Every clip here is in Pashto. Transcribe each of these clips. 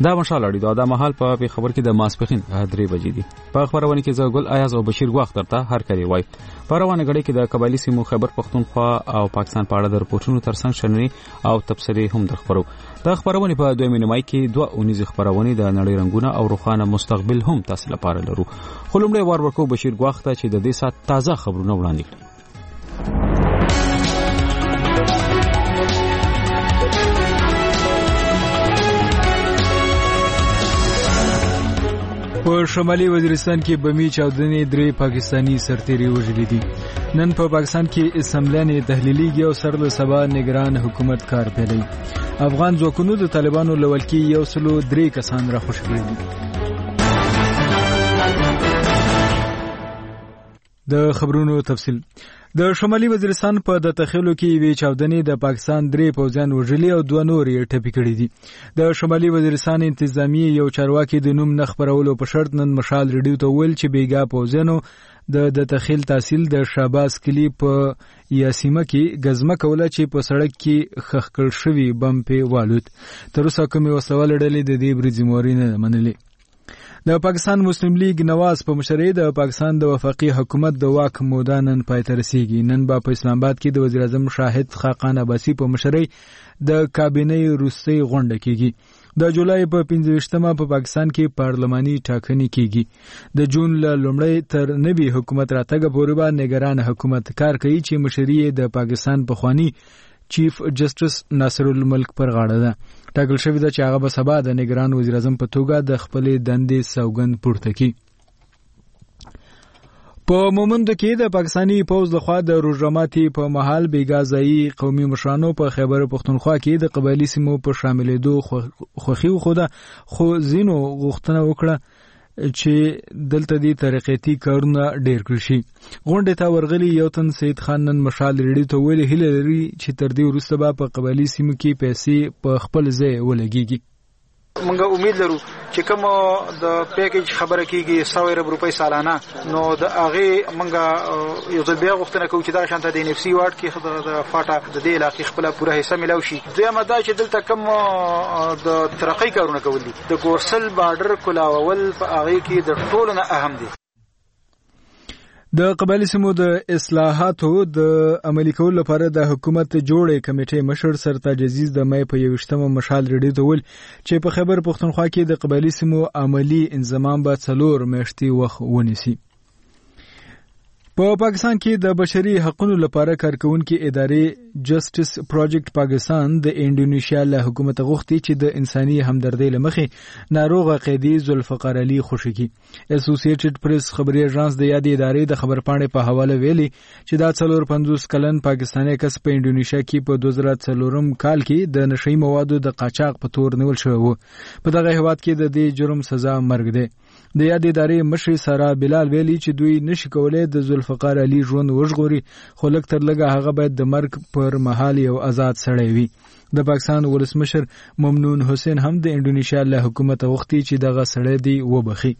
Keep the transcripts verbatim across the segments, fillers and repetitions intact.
دا مشال اړیدو دا مهال په خبر کې د ماسپخین درې بجې دي. په خبرونه کې زګل ایاز او بشیر غوښ درته هر کړي وای. په روانه غړي کې د قبایلی سیمو خیبر پختونخوا او پاکستان په اړه د رپورټونو ترڅنګ شننې او تبصرې هم درخبرو. د خبرونه په دوه نیمه کې دوه اونیز خبرونه د نړۍ رنگونه او روخانه مستقبل هم تاسو لپاره لرو. خو لومړی وار ورکو بشیر غوښ ته چې د دې سات تازه خبرونه وړاندې کړي. په شمالي وزیرستان کې بمی چاودنې درې پاکستانی سرتیري وژلي دي. نن په پاکستان کې اسمبلې تحلیلي او سر له سبا نگران حکومت کار پیلوي. افغان ځواکونو د طالبانو لولکي یو سلو درې کسان را خوشی کړي دي. د خبرونو تفصیل. د شمالي وزیرستان په د تخیلو کې وی چاودنې د پاکستان درې پوځیان وژلي او دوه نور یې ټپي کړي دي. د شمالي وزیرستان انتظامی یو چارواکي د نوم نه خبرولو په شرط نن مشال ریډیو ته ویل چې بیګا پوځیانو د د تخیل تحصیل د شاباس کلی په یاسیمه کې غزمه کوله چې په سړک کې خخ کړ شوی بم په والوت. تر اوسه کومې وسوال ډلې د دې بریځموري نه منلې. د پاکستان مسلم لیگ نواز په مشرۍ د پاکستان د وفاقي حکومت د واک موده نن پای ته رسیږي. نن به په اسلام آباد کې د وزیر اعظم شاهد خاقان عباسي په مشرۍ د کابینې روسي غونډه کیږي. د جولای په پنځه ویشتمه په پاکستان کې پارلماني ټاکنې کیږي. د جون له لومړۍ تر نوي حکومت راتګ پورې به نگران حکومت کار کوي چې مشرۍ د پاکستان پخوانی چیف جسټس ناصر الملک پر غاړه ده. ټاکل شوی ده چې هغه به سبا د نگران وزیر اعظم په توګه د خپلې دندې سوګند پورته کړي. په مومند کې د پاکستانی پوځ لخوا د روزماتي په محل بیګازایی قومي مشرانو په خیبر پختونخوا کې د قبایلی سیمو په شاملېدو خوخي خوده خو زینو غوښتنه وکړه چې دلته دي ترقېتی کارونه ډېر کړی شي. غونډه ته ورغلي یو تن سید خان نن مشال ریډیو ته ویلي هیله لري چې تر دې وروسته به په قبایلی سیمو کې پیسې په خپل ځای ولګيږي. منګه امید لرو چې کوم د پیکیج خبره کیږي سو روپۍ سالانه نو د هغه منګه یو ځل بیا غوښتنه کوي چې دا شانته د نفسي واټ کې د فاټا د دې علاقې خپل پوره حصہ ملو شي. دویمه دا چې دلته کوم د ترقی کارونه کول دي د کورسل بارډر کولاول په هغه کې د ټولو نه اهم دي. د قبایلی سیمو د اصلاحاتو د عملي کولو لپاره د حکومت جوړې کمیټې مشر سرتاج عزیز د مې په یوشتمه مشال ریډیو ته ویل چې په خیبر پختونخوا کې د قبایلی سیمو عملی انضمام به څلور میاشتې وخت ونیسي. په پاکستان کې د بشري حقوقو لپاره کارکونکو ادارې جسټس پروجیکټ پاکستان د انډونیشیا له حکومت غوښتي چې د انساني همدردۍ لمخې ناروغه قیدی ذوالفقار علي خوشکی. اسوسییټډ پریس خبري اژانس د یادې ادارې د خبرپاڼې په حواله ویلي چې دا څلور پنځوس کلن پاکستاني کس په انډونیشیا کې په دوه زره څلورم کال کې د نشئی موادو د قاچاق په تور نیول شوی و. په دغه هیواد کې د دې جرم سزا مرګ دی. د یادې ادارې مشر سارا بلال ویلي چې دوی نشي کولای د ذوالفقار علي ژوند وژغوري خو لږ تر لږه هغه باید د مرګ پر مهال یو آزاد سړی وي. د پاکستان ولسمشر ممنون حسین هم د انډونیشیا له حکومت غوښتي چې دغه سړی دی وبخي.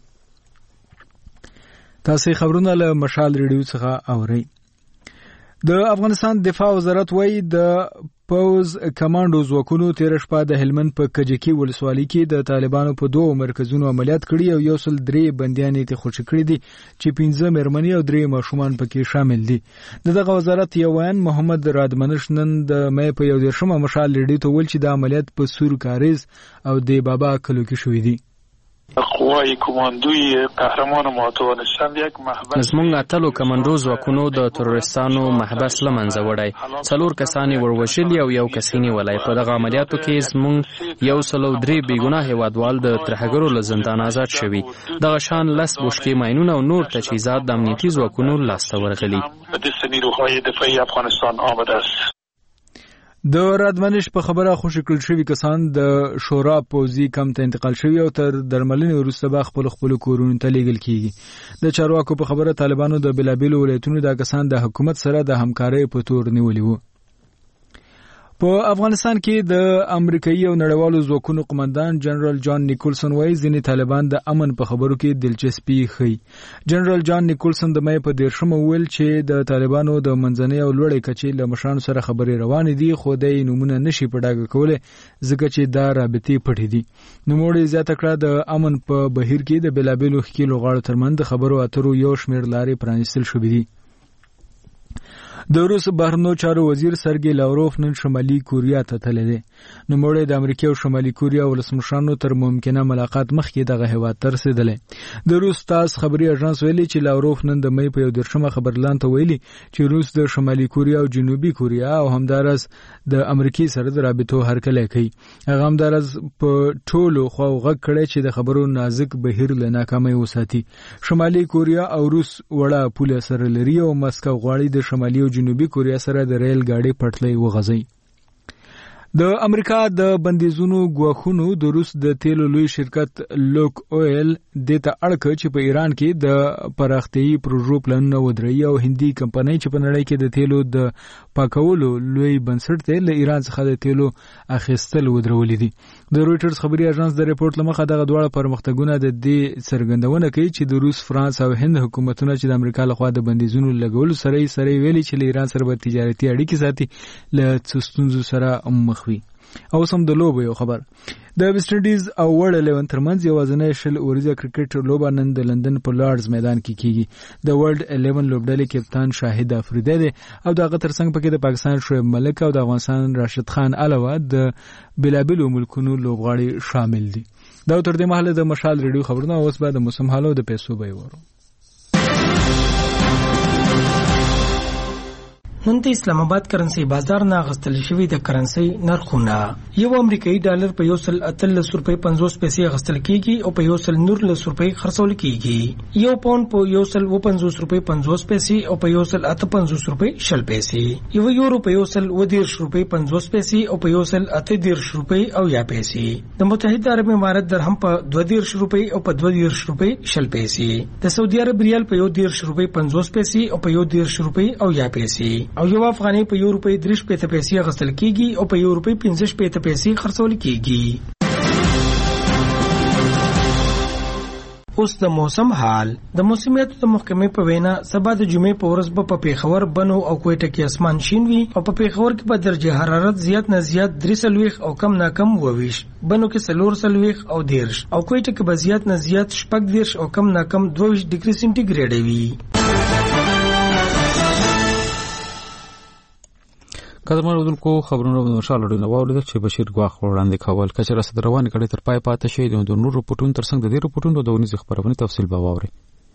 تاسو خبرونه له مشال ریډیو څخه اورئ. د افغانستان دفاع وزارت وایي د پوز کمانډو ځواکونو تیر شپه د هلمند په کجکی ولسوالۍ کې د طالبانو په دوه مرکزونو عملیات کړي او یو سل درې بندیان یې خوشی کړي دي چې پنځه مېرمنې او درې ماشومان پکې شامل دي. دغه وزارت یو وین محمد رادمنش نن د مې په یو دیرشمه مشال ریډیو ته ویل چې د عملیات په سور کاریز او د بابا کلو کې شوې دي. قوای کماندوی قهرمان ماتوانستان یک محبس زمونږ اتلو کمانډو ځواکونو د تروریستانو محبس له منځه وړی. څلور کسان وروژلي او یو کس نیولی. په دغه عملیاتو کې زمونږ یو سل او درې بېګناه هیوادوال د ترهګرو له زندان آزاد شوي. دغه شان لس بوشکې ماینونه او نور تجهیزات د امنیتي ځواکونو لاسته ورغلي. دست نیروهای دفاعی افغانستان آمده است. د رادمنش په خبره خوشی کړل شوی کسان د شورا پوزي کم ته انتقال شوی او تر درملنې وروسته به خپل خپل کورونو ته لیږل کیږي. د چارواکو په خبره طالبانو د بلابل ولایتونو د کسان د حکومت سره د همکارۍ په تور نیولي وو. په افغانستان کې د امریکایي او نړیوالو ځواکونو قومندان جنرال جان نیکولسن وایي ځینې طالبان د امن په خبرو کې دلچسپي ښيي. جنرال جان نیکولسن د مې په دیرشمه ویل چې د طالبانو د منځنۍ او لوړې کچې له مشرانو سره خبرې روانې دي، خو د نومونه نشي په ډاګه کولی ځکه چې دا رابطې پټې دي. نوموړي زیاته کړه د امن په بهیر کې د بېلابېلو ښکېلو غاړو ترمنځ د خبرو اترو یو شمېر لارې پرانیستل شوي دي. د روس بهرنیو چارو وزیر سرګي لاوروف نن شمالي کوریا ته تللی دی. نوموړی د امریکا او شمالي کوریا ولسمشرانو تر ممکنه ملاقات مخکې دغه هیواد ته رسېدلی. د روس تاس خبري اژانس ویلي چې لاوروف نن د مې په یو دېرشمه خبرلاند ته ویلي چې روس د شمالي کوریا او جنوبي کوریا او همدارس د امریکای سره د رابطو هرکلی کوي. هغه همدارس په ټولو خواو غږ کړی چې د خبرو نازک بهیر له ناکامۍ وساتي. شمالي کوریا او روس وړه پوله سره لري او مسکو غواړي د شمالي او جنوبي کوریا سره د ریل گاډي پټلۍ وغځي. د امریکا د بندیزونو ګواښونو د روس د تیلو لوی شرکت لوک اویل د ته اړکه چې په ایران کې د پراختیايي پروژو پلانونه ودرېږي او هندي کمپنۍ چې په نړۍ کې د تیلو د پاکولو لوی بنسټ دی له ایران څخه د تیلو اخیستل ودرولې دي. د رويټرز خبري اژانس د ریپورت لمخه دغه دواړه پرمختګونه د دې څرګندونه کوي چې د روس، فرانس او هند حکومتونه چې د امریکا لخوا د بندیزونو لګولو سره یې سره ویلي چې له ایران سره به تجارتي اړیکې ساتي له څه ستونزو سره مخ وي. او سم د لوبو یو خبر. د ویسټ انډیز او ورلډ الیون ترمنځ یوازینی شل اوریزه کرکټ لوبه نن د لندن په لارډز میدان کې کیږي. د ورلډ الیون لوبډلې کپتان شاهد افریدی دی او دغه ترڅنګ پکې د پاکستان شعیب ملک او د افغانستان راشد خان علاوه د بلابلو ملکونو لوبغاړي شامل دي. دا تر دې مهاله د مشال ریډیو خبرونه اوس به د موسم حالو د پیسو به وورو. نن د اسلام آباد کرنسي بازار نه غستل شوی د کرنسي نرخونه. یو امریکایي ډالر په یو سل اتلس روپۍ پنځوس پیسې غستل کیږي او په یو سل نورلس روپۍ خرڅول کیږي. یو پاوند په یو سل و پنځوس روپۍ پنځوس پیسې او په یو سل اته پنځوس روپۍ شل پیسې. یو یورو په یو سل و دیرش روپۍ پنځوس پیسې او په یو سل اته دیرش روپۍ او یا پیسې. د متحده عرب امارات درهم په دوه دیرش روپۍ او په دوه دیرش روپۍ شل پیسې. د سعودي عرب ریال په یو دیرش روپۍ پنځوس پیسې او په یو دیرش روپۍ او یا پیسې. او یو افغاني په یو روپۍ درې شپېته پیسې غستل کیږي او په یو روپۍ پنځه شپېته پیسې خرڅول کیږي. اوس د موسم حال. د موسمیاتو د محکمې په وینا سبا د جمعې په ورځ به په پیښور، بنو او کوټه کې اسمان شین وي او په پیښور کې به درجه حرارت زیات نه زیات درې سلويخ او کم نه کم وویش، بنو کې څلور سلويخ او دیرش او کوټه کې به زیات نه زیات شپږ دیرش او کم نه کم دوه ویشت ډیګري سنټیګریډ وي. قدرمن اردوونکو خبرونه د مشال اډونه واوریدل چې بشیر ګواخ وړاندې کول کچې راسته روانې کړي تر پای پاتې شي. د نور رپورټونو ترڅنګ د دې رپورټونو د ونیز خبرونه تفصیل به واوري.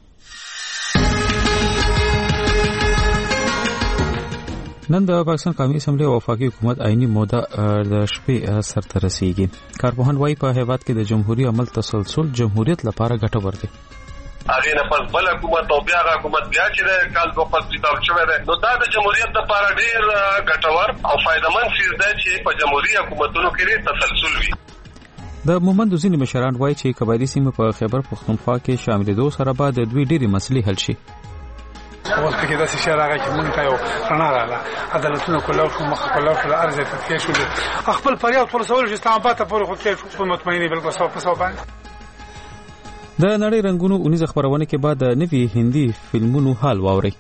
نن د پاکستان قومي اسمبلی او وفاقي حکومت آئینی موده د شپې سرته رسیږي. کارپوهان وايي په هیواد کې د جمهوریت عمل تسلسل جمهوریت لپاره ګټور دی. هغه نه پس بل حکومت او بیا حکومت بیا چې کال په پس کتاب شوی دی نو دا د جمهوریت لپاره ډیر ګټور او فائدمن شي چې په جمهوریت حکومتونو کې تسلسل وي. د مومند ځینې مشران وایي چې قبایلی سیمه په خیبر پختونخوا کې شاملېدو سره به د دوی ډېرې مسلې حل شي. اوس کې داسې شی راغی چې مونږ ته یو رڼا راغله، عدالتونه کلاو شو، مخ کلاو شو، ارز یې تفکیه شو. خپل فریاد ورسول چې اسلام آباد ته پورې خو کې شو مطمئنې بالکل سو په سو باندې. د نړۍ رنگونو اونیز خبرونه کې بعد نوی هندی फिल्मों हाल वावरे.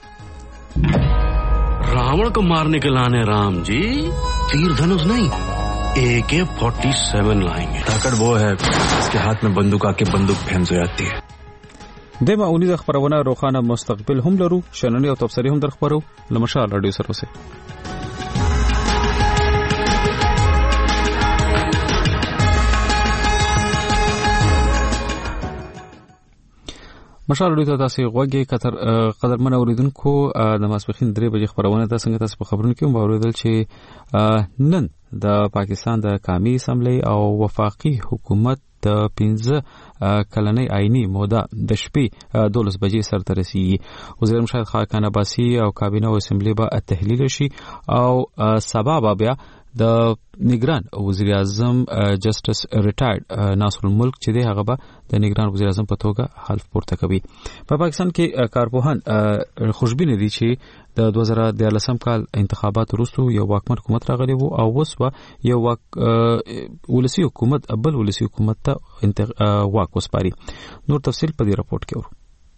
रावण को मारने के लाने राम जी तीर धनुष नहीं ए के फोर्टी सेवन लाएंगे. ताकत वो है इसके हाथ में बंदूक आके बंदूक फेंस हो जाती है. دمه اونیز خبرونه روخانه مستقبل هم لرو، شننې او تبصرې هم درخبرو. لمشال رادیو سره اوسه. مشال رادیو ته تاسو غوږی کتر قدرمن اوریدونکو د ماسپخین درې بجې خبرونه د څنګه تاسو په خبرونو کې واوریدل چې نن د پاکستان د قومي اسمبلی او وفاقي حکومت د پنځه کلنۍ آئینی موده د شپې دولس بجې سرته رسیږي. وزیر مشاهد خاکان عباسی او کابینه او اسمبلی به تحلیل شي او سبا به بیا د نگران وزیر اعظم جسټس ریټایرډ ناصر الملک چې دی هغه به د نگران وزیر اعظم په توګه حلف پورته کوي. په پاکستان کې کارپوهان خوشبین دي چې د دوه زره دیارلسم کال انتخابات وروسته یو واکمن حکومت راغلی وو او اوس به یو واک ولسی حکومت بل ولسی حکومت ته واک وسپاري. نور تفصیل په دې راپورټ کې ورو.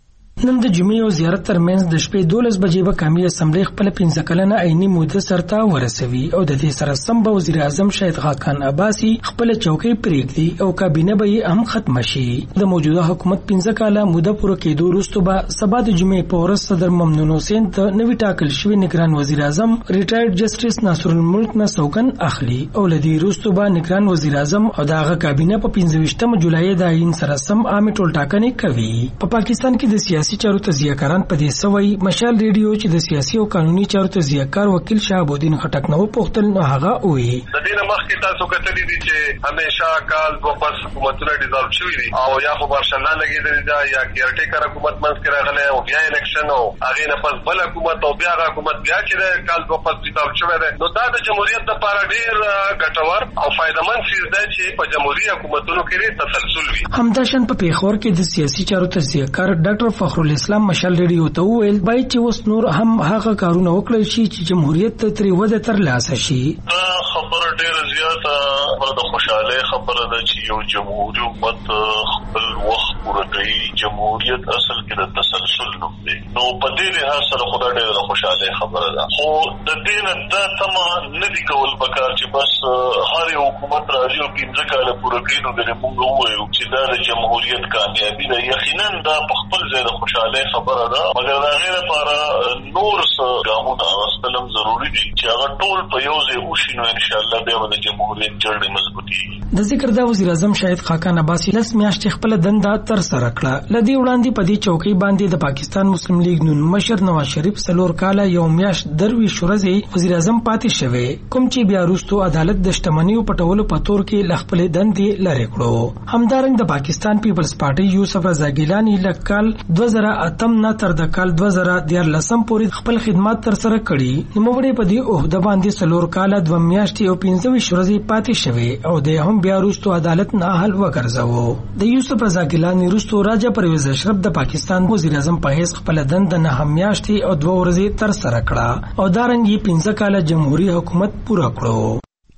نن د جمعې او زیارت ترمنځ د شپې دولس بجې به قومي اسمبلی خپل پنځه کلنه عیني موده سرته ورسوي او د دې سره سم به وزیر اعظم شهید خاقان عباسي خپل چوکۍ پرېږدي او کابینه به یې هم ختم شي. د موجوده حکومت پنځه کاله موده پوره کېدو وروسته به سبا د جمعې په ورځ صدر ممنون حسین د نوي ټاکل شوي نگران وزیر اعظم ریټایرډ جسټس ناصر الملک نه سوګند اخلي او له دې وروسته به نگران وزیر اعظم او د هغه کابینه په پنځه ویشتمه جولای د عین سره سم عامه ټولټاکنې کوي. په پاکستان کې د سیاسي چارو تزیه‌کاران په دې سوي مشال ریډیو چې د سیاسي او قانوني چارو تزیه‌کار وکیل شهاب الدین خټک نو پوښتل نو هغه وایي د دې مخکې تاسو کتلې دي چې همیشه کال دوه پس حکومتونه ډیزالو شوي دي او یا خو مارشالان لګېدلي ده یا کیرټیکر حکومت منځ کې راغلی او بیا الیکشن او هغې نه پس بل حکومت او بیا هغه حکومت بیا چې دی کال دوه پس ډیزالو شوی دی. نو دا د جمهوریت لپاره ډېر ګټور او فایدهمند څیز دی چې په جمهوري حکومتونو کې تسلسل وي. همداشان په پیښور کې د سیاسي چارو تزیه‌کار ډاکټر فخرالاسلام مشال ریډیو ته وویل باید چې اوس نور هم هغه کارونه وکړل شي چې جمهوریت ته ترې وده ترلاسه شي. دا خبره ډېره زیاته خبره د خوشحالۍ خبره ده چې یو جمهوري حکومت خپل وخت پوره کوي. جمهوریت اصل کې د تسلسل نوم دی. نو په دې لحاظ سره خو دا ډېره د خوشحالۍ خبره ده. خو د دې نه دا تمه نه دي کول پکار چې بس هر یو حکومت راځي او پنځه کاله پوره کوي. نو د موږ ووایو چې دا د جمهوریت کامیابي ده. یقینا دا په خپل ځای د خوشحالۍ خبره ده، مګر د هغې لپاره نور څه ګامونه اخیستل هم ضروري دي چې هغه ټول په یو ځای وشي. نو انشاءالله بیا به د جمهوریت جوړې مضبوطېږي. د ذکر دا وزیر اعظم شهید خاقان عباسي لس میاشتې خپله دنده ترسره کړه. له دې وړاندې په دې چوکۍ باندې د پاکستان مسلم لیگ نون مشر نواز شریف څلور کاله یو میاشت درویشت ورځې وزیر اعظم پاتې شوی، کوم چې بیا وروستو عدالت د شتمنیو پټولو په تور کې له خپلې دندې لرې کړو. همدارنګه د پاکستان پیپلز پارټي یوسف رضا ګیلاني له کال دوه زره اتم نه تر د کال دوه زره دیارلسم پورې خپل خدمات ترسره کړي. نوموړی په دې عہده باندې څلور کاله دوه میاشتې او پنځه ویشت ورځې پاتې شوی او د هم بیا وروستو عدالت نه حل وګرځاوه. د یوسف رضا ګیلاني وروستو راجا پرویز اشرف د پاکستان وزیر اعظم په حیث خپل دنده نه هم میاشتې او دوه ورځې ترسره کړه او دارنګه پنځه کاله جمهوریت حکومت پوره کړو.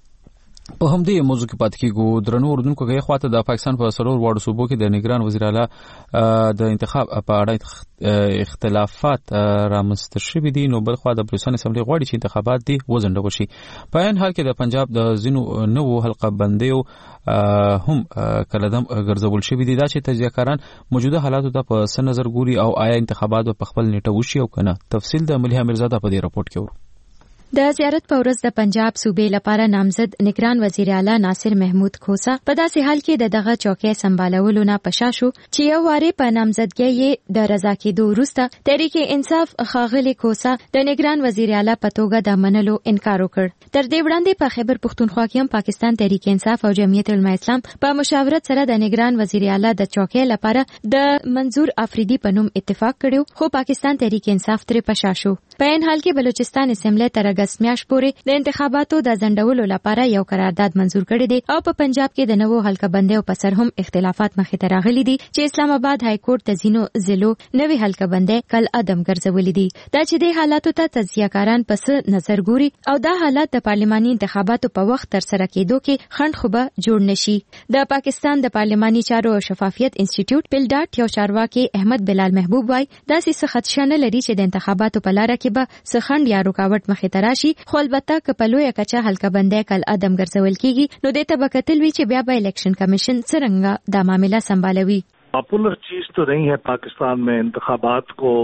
په همدې موضوع کې پاتې کېږو. درنو اردوونکو کې خواته د پاکستان په سلور واړو صوبو کې د نگران وزیر اعلی د انتخاب په اړه اختلافات رامنځته شوي دي. نو بل خوا د بلوچستان اسمبلی غواړي چې انتخابات دي وځنډول شي. په عین حال کې د پنجاب د ځینو نوو حلقه بندیو هم کلدم ګرځول شوي دي. دا چې تجزیه‌کاران موجوده حالاتو ته په سن نظر ګوري او آیا انتخابات په خپل نیټه وشي او کنه. تفصیل د مليحه میرزاده په دې راپورټ کې ورو. د زیارت په ورځ د پنجاب صوبې لپاره نامزد نگران وزیر اعلی ناصر محمود خوسا په داسې حال کې د دغه چوکۍ سمبالولو نه پشا شو چې یو واره په نامزدګۍ یې د رضا کېدو وروسته تحریک انصاف ښاغلي خوسا د نگران وزیر اعلی په توګه د منلو انکار وکړ. تر دې وړاندې په خیبر پښتونخوا کې هم پاکستان تحریک انصاف او جمعیت علماء اسلام په مشاورت سره د نگران وزیر اعلی د چوکۍ لپاره د منظور افریدي په نوم اتفاق کړو، خو پاکستان تحریک انصاف ترې پشا شو. په عین حال کې بلوچستان اسمبلی تر اگست میاشت پورې د انتخاباتو د ځنډولو لپاره یو قرارداد منزور کړی دی او په پنجاب کې د نوو حلقه بندیو په سر هم اختلافات مخې ته راغلي دي چې اسلام آباد های کورټ د ځینو ضلعو نوې حلقه بندۍ کل عدم ګرځولې دي. دا چې د حالاتو ته تجزیه‌کاران پس نظر ګوري او دا حالات د پارلماني انتخاباتو په وخت تر سره کېدو کې خنډ خو به جوړ نشي. د پاکستان د پارلماني چارو او شفافیت انسټیټیوټ پلډاټ یو چارواکي احمد بلال محبوب وای داسې څه خدشه نه لري چې د انتخاباتو په لاره کې به څه خنډ یا رکاوټ مخې ته راشي، خو البته که په لویه کچه حلقه بندۍ کل عدم ګرځول کېږي نو دې ته به کتل وي چې بیا به الیکشن کمیشن څرنګه دا معامله سنبالوي. پاپولر چیز تو نہیں ہے پاکستان میں انتخابات کو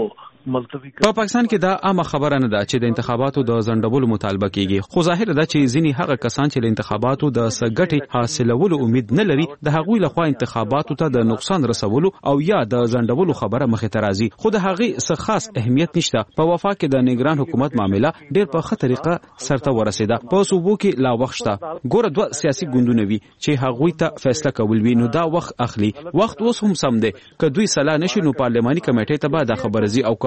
په پاکستان کې دا عامه خبره نه ده چې د انتخاباتو د ځنډولو مطالبه کیږي، خو ظاهر ده چې ځینې هغه کسان چې د انتخاباتو د سګټې حاصلولو امید نه لري د هغوی لخوا انتخاباتو ته د نقصان رسولو او یا د ځنډولو خبره مخې ته راځي، خو د هغې څه خاص اهمیت نشته. په وفا کې د نگران حکومت معامله ډېر په ښه طریقه سرته ورسېده. په صوبو کې لا وخت شته. ګوره دوه سیاسي ګوندونه وي چې هغوی ته فیصله کول وي نو دا وخت اخلي. وخت اوس هم سم دی. که دوی سلا نشي نو پارلماني کمیټې ته به دا خبره ځي او که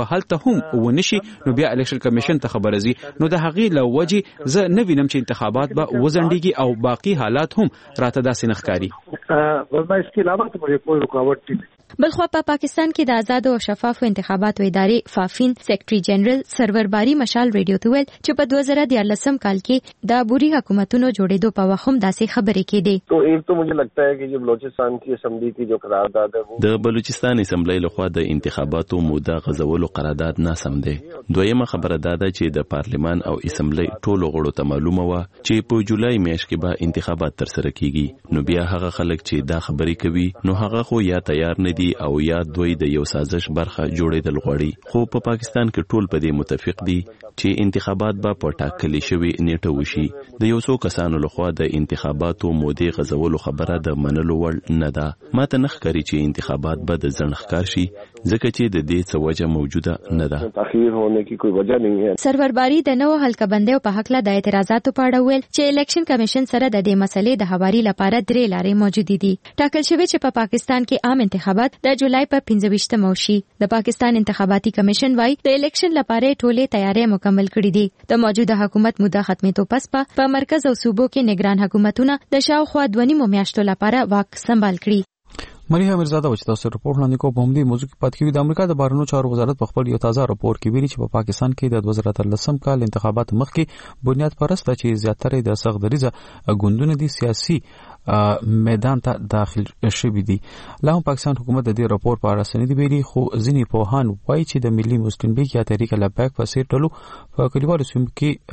که هلته هم ونشي نو بیا الیکشن کمیشن ته خبر زی نو د هغې له وجې زه نه وینم چې انتخابات به وزندګي او باقی حالات هم راته داسې نه ښکاري. ورنه اس के अलावा तो मुझे कोई रुकावट नहीं. بلخوا په پاکستان کې د آزاد او شفاف انتخاباتو ادارې فافین سیکریټري جنرال سرور باری مشال ریډیو ته ویل چې په دوه زره دیارلسم کال کې د عبوري حکومتونو جوړېدو په وخت هم داسې خبرې کېدې. تو ایک تو مجھے لگتا ہے کہ جو بلوچستان کی اسمبلی کی جو قرارداد ہے د بلوچستان اسمبلی لخوا د انتخاباتو موده غځولو قرارداد ناسم دی. دویمه خبره دا ده چې د پارلمان او اسمبلی ټولو غړو ته معلومه و چې په جولای میاشت کې به انتخابات ترسره کیږي. نو بیا هغه خلک چې دا خبرې کوي نو هغه خو یا تیار نه دي او یا دوی د یو سازش برخه جوړېدل غواړي. خو په پاکستان کې ټول په دې متفق دي چې انتخابات به په ټاکلې شوی نیټه وشي. د یو څو کسانو لخوا د انتخاباتو مودې غځولو خبره د منلو وړ نه ده. ماته نه ښکاري چې انتخابات به د ځنډ ښکار شي ځکه چې د دې څه وجه موجوده نه ده. تاخير होने की कोई वजह नहीं है. سرور باری د نوو حلقه بندیو په حق له د اعتراضاتو په اړه ویل چې الیکشن کمیشن سره د دې مسلې د هواري لپاره درې لارې موجود دي. ټاکل شوی چې په پاکستان کې عام انتخابات د جولای په پنځه ویشتمه وشي. د پاکستان انتخاباتي کمیشن وايي د الیکشن لپاره ټولې تیارې مکمل کړې دي. د موجوده حکومت موده ختمېدو پس په مرکز او صوبو کې نگران حکومتونه د شاوخوا دوه نیمو میاشتو لپاره واک سمبال کړي. مریه مرزاده و چې تاسو رپورټ وړاندې کوم په همدې موضوع کې پات کیږي. د امریکا د بهرنیو چارو وزارت په خپل یو تازه راپور کې ویلي چې په پاکستان کې د دوه زره اتلسم کال انتخابات مخکې بنیاد پرست چې زیاتره د سغدریزه ګوندونو دي سیاسي میدان ته داخل شوي دي. لا هم پاکستان حکومت د دې راپور په اړه څه نه دی ویلي خو ځینې پوهان وایي چې د ملي مسلم لیگ یا تحریک لبیک په څېر ډلو په کلیوالو سیمو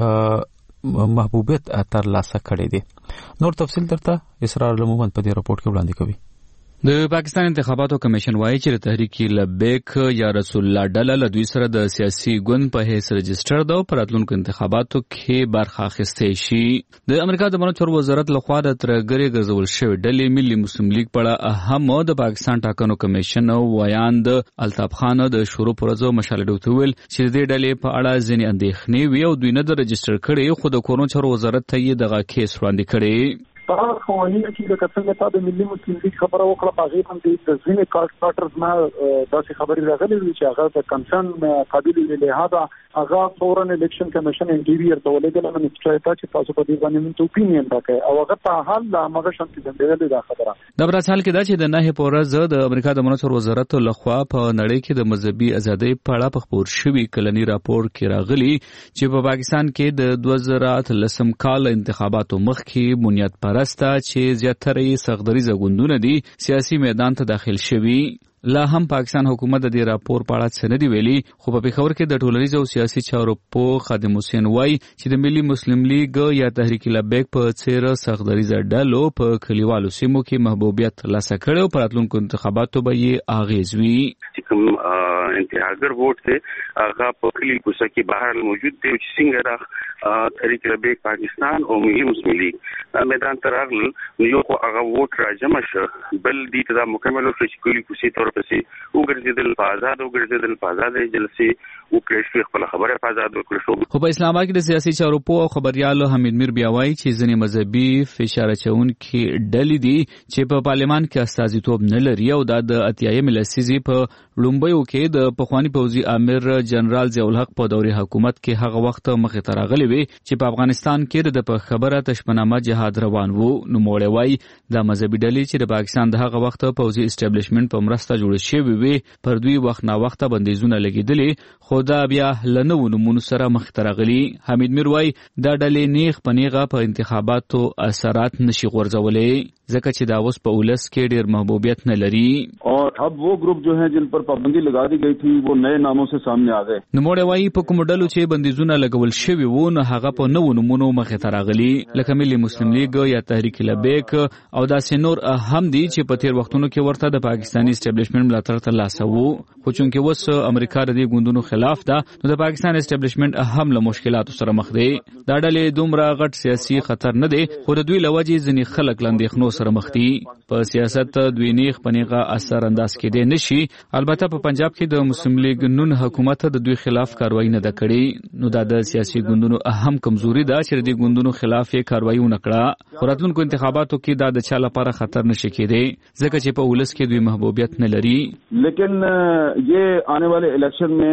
کې محبوبیت ترلاسه کړی دی. نور تفصیل درته اسرار المومن په دې راپور کې وړاندې کوي. د پاکستان انتخاباتو کمیشن وایي چې د تحریک لبیک یا رسول الله ډله له دوی سره د سیاسي ګوند په حیث رجسټر ده او په راتلونکو انتخاباتو کې برخه اخیستی شي. د امریکا د بهرنیو چارو وزارت لخوا د ترګرې ګرځول شوې ډلې ملي مسلم لیگ په اړه هم د پاکستان ټاکنو کمیشن ویاند الطاف خان د شروع پرځو مشال ډوته ویل چې د دې ډلې په اړه ځینې اندېښنې وي او دوی نه د رجسټر کړي خو د کورونو چارو وزارت ته یې دغه کیس وړاندې کړي. په قوانینو کې د کتل ته د ملي مسلم لیگ خبره وکړه په هغه باندې د ځینې کارت پاټرز ما داسې خبرې راغلي چې هغه د کمشن قابل لهدا هغه فورن الیکشن کمیشن انټیریئر ته ولېږل نو چې چې تاسو په دې باندې مونږ اپینین راکړي او هغه ته حال لا مغه شم چې د دې خبره د براسال کې دا چې د نه پورز د امریکا د بهرنیو وزارت لخوا په نړۍ کې د مذهبي ازادۍ په اړه په خبر شوی کلنی راپور کې راغلی چې په پاکستان کې د دوه زره اتلسم کال انتخاباتو مخکې بنیاد پرسته چې زیاتره یې سغدریزه ګوندونه دي سیاسي میدان ته داخل شوي. لا هم پاکستان حکومت د دې راپور په اړه څه نه دی ویلي خو په پیښور کې د ټولنیز او سیاسي چارو په خادم حسین وای چې د ملي مسلم لیگ یا تحریک لبیک په څیر سغدریزه ډلو په کلیوالو سیمو کې محبوبیت ترلاسه کړي او په راتلونکو انتخاباتو به یې اغیز وي. کوم انتخابګر ووټ ته هغه په کلی کوڅه کې بهر موجود دی چې څنګه دا تحریک لبیک پاکستان او ملي مسلم لیگ میدان ته راغلل نو یو هغه ووټ راجمع شو بل دې ته مکمل شو چې کلی کوڅه تور پسې وګرځیدل په آزاد وګرځیدل په آزاد جلسې وکړې شو خپل خبره په آزاد وکړې شو. خو په اسلام آباد کې د سیاسي چارو په خبريال حمید میر بیا وایي چې ځینې مذهبي فشار اچونکي ډلې دي چې په پارلمان کې استازیتوب نه لري او د اتیایم لسیزي په لومبیو کې د پخوانی پوځي امیر جنرال ضیاء الحق په دوري حکومت کې هغه وخت مخې ته راغلی وي چې په افغانستان کې د په خبره تشپنامه جهاد روان وو. نو موړی وایي د مذهبي ډلې چې د پاکستان د هغه وخت پوځي اسټابلیشمنت په مرسته جوړ شوی وي پر دوی وخت نا وخت بندیزونه لګیدلې خو دا بیا لنو نمونه سره مخ ته راغلي. حمید میر وایي دا ډلې نیغ پنیغه په انتخاباتو اثرات نشي غورځولې ځکه چې دا اوس په ولس کې ډېر محبوبیت نه لري. اور اب وہ گروپ جو ہیں جن پر پابندی لگا دی گئی تھی وہ نئے ناموں سے سامنے آ گئے. نو موړی وایي په کوم ډلو چې بندیزونه لګول شوي وو نو هغه په نوو نمونو مخې ته راغلي لکه ملي مسلم لیگ یا تحریک لبیک او داسې نور هم دي چې په تیر وختونو کې ورته د پاکستاني اسټابلیشمنت ملاتړ ترلاسه وو خو چونکې اوس امریکا د دې ګوندونو خلاف ده نو د پاکستان اسټابلیشمنت هم له مشکلاتو سره مخ دی. دا ډلې دومره غټ سیاسي خطر نه دی خو د دوی له وجې ځینې خلک له اندېښنو سره مخ دي. په سیاست دوی نیغ پنیغه اثر انداز کېدی نشي. البته په پنجاب کې د مسلم لیگ نون حکومت د دوی خلاف کاروایی نه ده کړې نو دا د سیاسي ګوندونو اهم کمزوري ده چې د ګوندونو خلاف یې کاروایی ونه کړه. خو راتلونکو انتخاباتو کې دا د چا لپاره خطر نشي کېدی ځکه چې په ولس کې دوی محبوبیت نه لري. لیکن یہ آنے والے الیکشن میں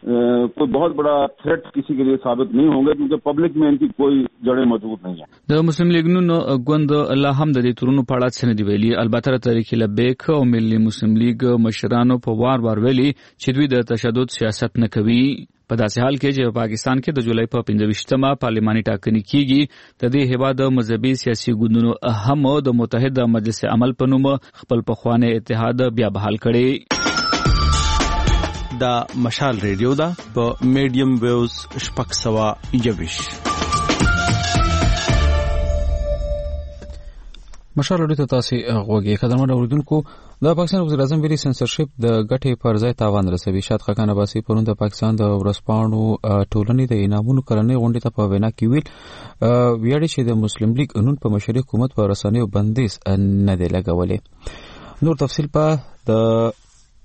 कोई बहुत बड़ा थ्रेट किसी के लिए साबित नहीं होंगे क्योंकि पब्लिक में इनकी कोई जड़ें मौजूद नहीं है. د مسلم لیگ نو غوند الله هم د دې تورونو په اړه څه نه دی ویلي. البته طریق لبیک او ملي مسلم لیگ مشرانو په وار وار ویلي چې دوی د تشدد سیاست نه کوي. په داسې حال کې چې پاکستان کې د جولای په پنځه ویشتمه پارلماني ټاکنې کیږي، د دې هیواد د مذهبي سیاسي ګوندونو هم د متحده مجلس عمل په نوم خپل پخوانی اتحاد بیا بحال کړي. دا مشال ریډیو دا په میډیم ویوز شپږ سوه یوویش. مشال ریډیو ته تاسو غوږی خدمت اوریدونکو. د پاکستان وزیر اعظم ویلي سنسرشپ د ګټې پر ځای تاوان رسوي. شاد خاقان عباسي پرون د پاکستان د ورځپاڼو ټولنې د انعامونو کلنۍ غونډې ته په وینا کې ویل ویاړي چې د مسلم لیگ قانون په مشري حکومت په رسنیو بندیز نه دی لګولې. نور تفصیل په د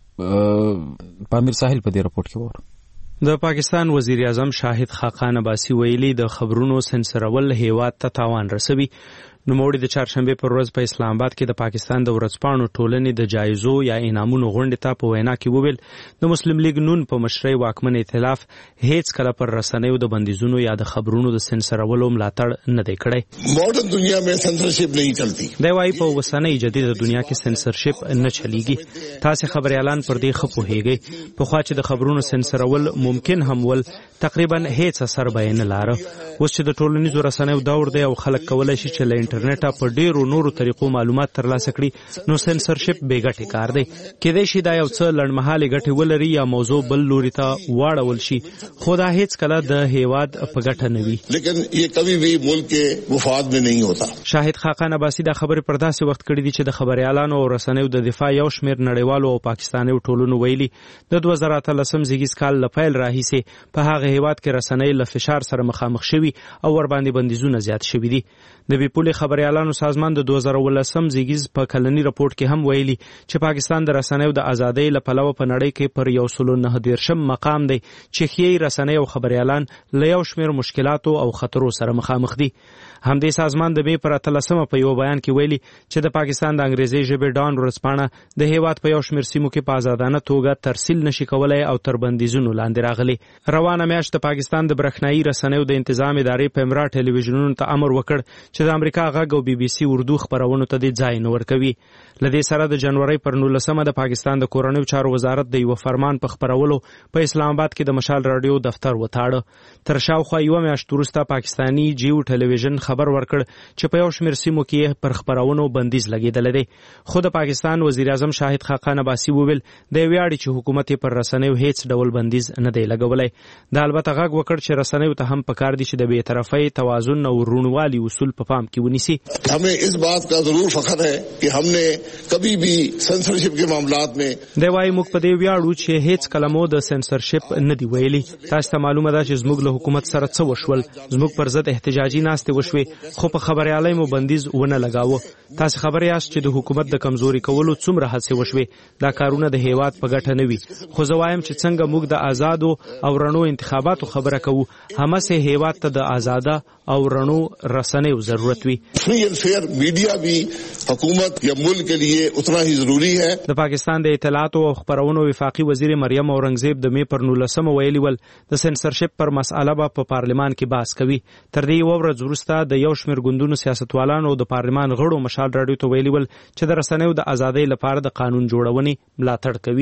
پامیر ساحل په دې رپورت کې وره. د پاکستان وزیر اعظم شاهد خاقان عباسي ویلي د خبرونو سنسرول هیواد ته تاوان رسوي. نو موړي د چهارشنبه پر ورځ په اسلام آباد کې د پاکستان د ورځپاڼو ټولنې د جایزو یا انعامونو غونډې ته په وینا کې وویل د مسلم لیگ نون په مشرۍ واکمن ائتلاف هیڅ کله پر رسنیو د بندیزونو یا د خبرونو د سنسرولو ملاتړ نه دی کړی. ماډرن دنیا میں سنسرشپ نہیں چلتی. دی وايي په وسنۍ جدید دنیا کې سنسرشپ نه چلیږي. تاسو خبر اعلان پر دې خپو هيږي. په خوا چې د خبرونو سنسرول ممکن هم ول تقریبا هیڅ اثر به نه لاره. اوس چې د ټولنیزو رسنیو دور دی او خلک کولای شي چې له انټرنیټ په ډیرو نورو طریقو معلومات ترلاسه کړي، نو سنسرشپ بې ګټې کار دی. کېدای شي دا یو څه لنډمهالې ګټې ولري یا موضوع بل لوري ته واړول شي، خو دا هیڅ کله د هیواد په ګټه نه وي. لیکن یہ کبھی بھی ملک کے مفاد میں نہیں ہوتا. شاهد خاقان عباسي دا خبرې پر داسې وخت کړي دي چې د خبري اعلانو او رسنیو د دفاع یو شمېر نړیوالو او پاکستاني ټولنو ویلي د دوه زره اتلسم زیږیز کال له پیل راهیسې په هغه هیواد کې رسنۍ له فشار سره مخامخ شوي او ورباندې بندیزونه زیات شوي دي. د بیپولي خبري اعلانو سازمان د دوه زره ولسم زیږیز په کلنی رپورت کې هم ویلي چې پاکستان د رسنیو د ازادۍ له پلوه په نړۍ کې پر یو سل نه دیرشم مقام دی چې ښیي رسنۍ او خبري اعلان له یو شمېر مشکلاتو او خطرو سره مخامخ دي. همدې سازمان د مې پر اتلسمه په یو بیان کې ویلي چې د پاکستان د انګریزي ژبې ډان ورځپاڼه د هیواد په یو شمېر سیمو کې په آزادانه توګه ترسیل نشي کولای او تر بندیزونو لاندې راغلي. روانه میاشت د پاکستان د برېښنایي رسنیو د انتظام ادارې په امرا ټلویزیونونو ته امر وکړ چې د امریکا غږ او بي بي سي اردو خبرونو ته د ځای نه ورکوي. لدې سره د جنوري پر نولسمه د پاکستان د کورنیو چارو وزارت د یو فرمان په خبرولو په اسلام آباد کې د مشال رادیو دفتر وتاړه. تر شاوخوا یو میاشت وروسته پاکستاني جیو ټلویزیون خبر ورکړ چې په یو شمېر سیمو کې پر خبرونو بندیز لګیدل دی. خو د پاکستان وزیر اعظم شاهد خاقان عباسي وویل د ویاړي چې حکومت پر رسنیو هیڅ ډول بندیز نه دی لګولای. دا البته غږ وکړ چې رسنیو ته هم پکار دي چې د بې طرفۍ، توازن او رونوالي اصول په پام کې ونیسي. हमें इस बात का जरूर फख्र है कि हमने कभी भी सेंसरशिप के मामलात में دی وايي موږ په دې ویاړو چې هیڅ کلمو د سنسرشپ نه دی ویلي. تاسو ته معلومه ده چې زموږ له حکومت سره څه وشول. زموږ پر ضد احتجاجي ناستې وشوې خو په خبري اعلان مو بندیز ونه لگاوه. تاسو خبرې یاست چې د حکومت د کمزوري کولو څومره هڅې وشوې. دا کارونه د هیواد په ګټه نه وي. خو زه وایم چې څنګه موږ د آزادو او رڼو انتخاباتو خبره کوو، همسه هیواد ته د آزاده او رڼو رسنیو ضرورت وي. फ्री एंड फेयर मीडिया भी हुकूमत या मुल्क के लिए उतना ही जरूरी है. د پاکستان د اطلاعات او خبرونو وفاقي وزیر مریم اورنګزیب د مې پر نولسمه ویلي ول د سنسرشپ پر مسأله به په پارلمان کې بحث کوي. تر دې یو ورځ وروسته د یو شمېر ګوندونو سیاستوالانو د پارلمان غړو مشال رادیو ته ویلي ول چې د رسنیو د ازادۍ لپاره د قانون جوړونې ملاتړ کوي.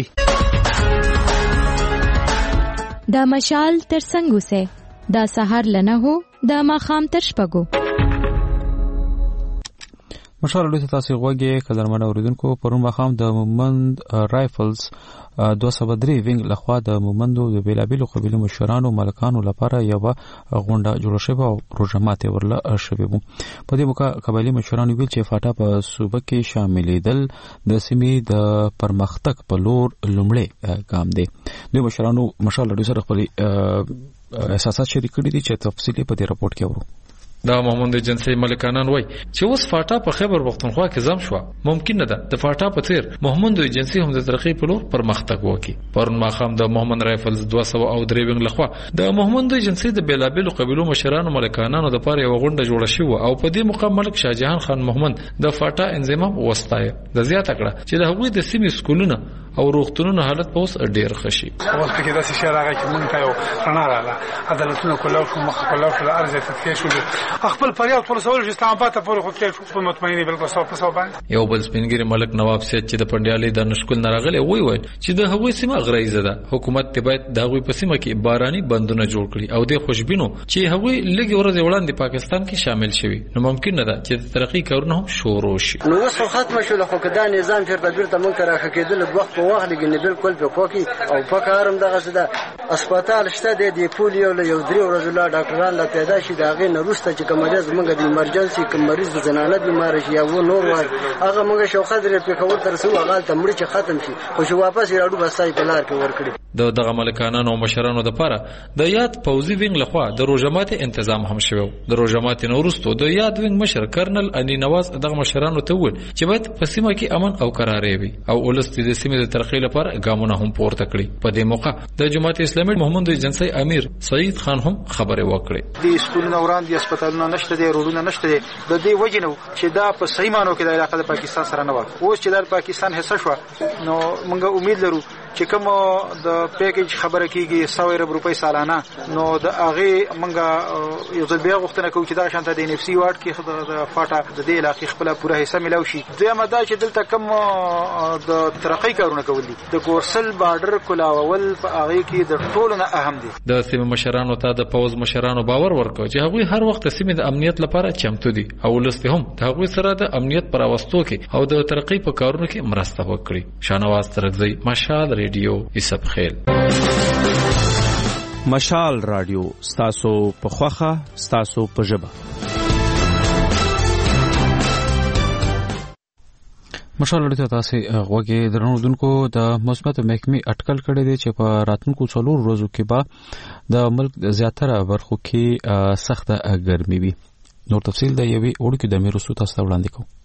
د مشال تر څنګ اوسه د سحر لنه هو د ماخام تر شپږو. مشال له تاسو غوږی قدرمن اوریدونکو پرون مخام د مومند رایفلز دوه سوه درې وینګ لخوا د مومندو د بیلابیلو قبیلو مشرانو ملکانو لپاره یو غونډه جوړه شوه او روزمات ورله شوه. په دې موقع قبایلی مشرانو ویل چې فاټا په صوبه کې شاملېدل د سیمې د پرمختګ په لور لومړی ګام دی. دوی مشرانو مشال له سره خپل احساسات شریک کړي دي چې تفصیلی په دې راپورټ کې ورو. دا محمد جنسي ملکانان وای چې اوس فاټا په خیبر پختونخوا کې زم شو ممکن نه ده د فاټا په تیر محمد جنسي هم د ترقی په لور پرمختګ وکړي پرون ماخام د محمد رایفلز دوه سوه او درې وینګ لخوا د محمد جنسي د بیلابل قبیلو مشرانو ملکانانو د پاره یو غونډه جوړه شوه او په دې مقام ملک شاهجهان خان محمد د فاټا انضمام وستایه د زیاته کړه چې د هغوی د سیمې سکولونه او روغتونونو حالت په اوس ډیر خشي اوس په کې داسې شی راغی چې مونږ ته یو رڼا راغله عدالتونه کولاو شو مخ کولاو شو ارزه تفکیه شو خپل فریاد ټول سوال چې اسلام آباد ته پورې خو کې په مطمئنی بالکل صاف صاف باندې یو بل سپینګری ملک نواب سید چې د پندیالي د نشکل نراغله وی وی چې د هغوی سیمه غریزه ده حکومت ته باید د هغوی په سیمه کې باراني بندونه جوړ کړي او د خوشبینو چې هغوی لږ ورځ وړاندې پاکستان کې شامل شوي نو ممکن نه ده چې د ترقی کارونه هم شروع شي نو اوس ختم شو خو کدا نظام چې په بیرته مونږ راخه کېدل د وخت په وخت لګنه بالکل په کوکی او په کارم دغه څه ده هسپتال شته د پولیو له یو درې ورځې لا ډاکټران لا پیدا شي داغه نه روسته چې کوم مریض موږ د ایمرجنسي کوم مریض د زنانه بیمار شي یا و نور وای هغه موږ شو خدای په کول تر څو هغه تمړي چې ختم شي خو شو واپس راډو بسای په لار کې ورکړي د دغه ملکانانو او مشرانو د پاره د یاد پوزي وینګ لخوا د روزمات تنظیم هم شوی د روزمات نورستو د یاد وینګ مشر کرنل اني نواز دغه مشرانو ته وویل چې باید په سیمه کې امن او قرارې وي او ولست د سیمې د ترقی لپاره ګامونه هم پورته کړي په دې موقع د جماعت اسلامي محمد جنسي امیر سعید خان هم خبره وکړه د سکولونو وړاندې هسپتالونو نشته دي روډونه نشته دي د دې وجنه چې دا په صحیح مانو کې د علاقې د پاکستان سره نه و اوس چې د پاکستان حصہ شو نو موږ امید لرو چې کوم د پیکیج خبره کیږي سو ارب روپۍ سالانه نو د هغه موږ یو ځل بیا غوښتنه کوو چې دا شانته د انفسي وارد کې د فاټا د دې علاقې خپل پوره حصہ ملو شي دویمه دا چې دلته کوم د ترقی کارونه کول دي د کورسل بارډر کولاول په هغه کې د ټولو نه اهم دي د سیمه مشرانو ته د پوز مشرانو باور ورکړ چې هغوی هر وخت سیمه د امنیت لپاره چمتو دي او ولست هم د هغوی سره د امنیت پر واستو کې او د ترقی په کارونو کې مرسته وکړي شانواز ترغزی مشال ریډیو یسب خیل مشال رادیو ستاسو په خوخه ستاسو په ژبه مشال رادیو تاسو غوږی درنو دونکو د مثبت محکمې اټکل کړی دی چې په راتلونکو څلور ورځو کې به د ملک زیاتره برخو کې سخته ګرمي وي نور تفصیل د یوې وړوکې د میروسو تاسو ته وړاندې کوم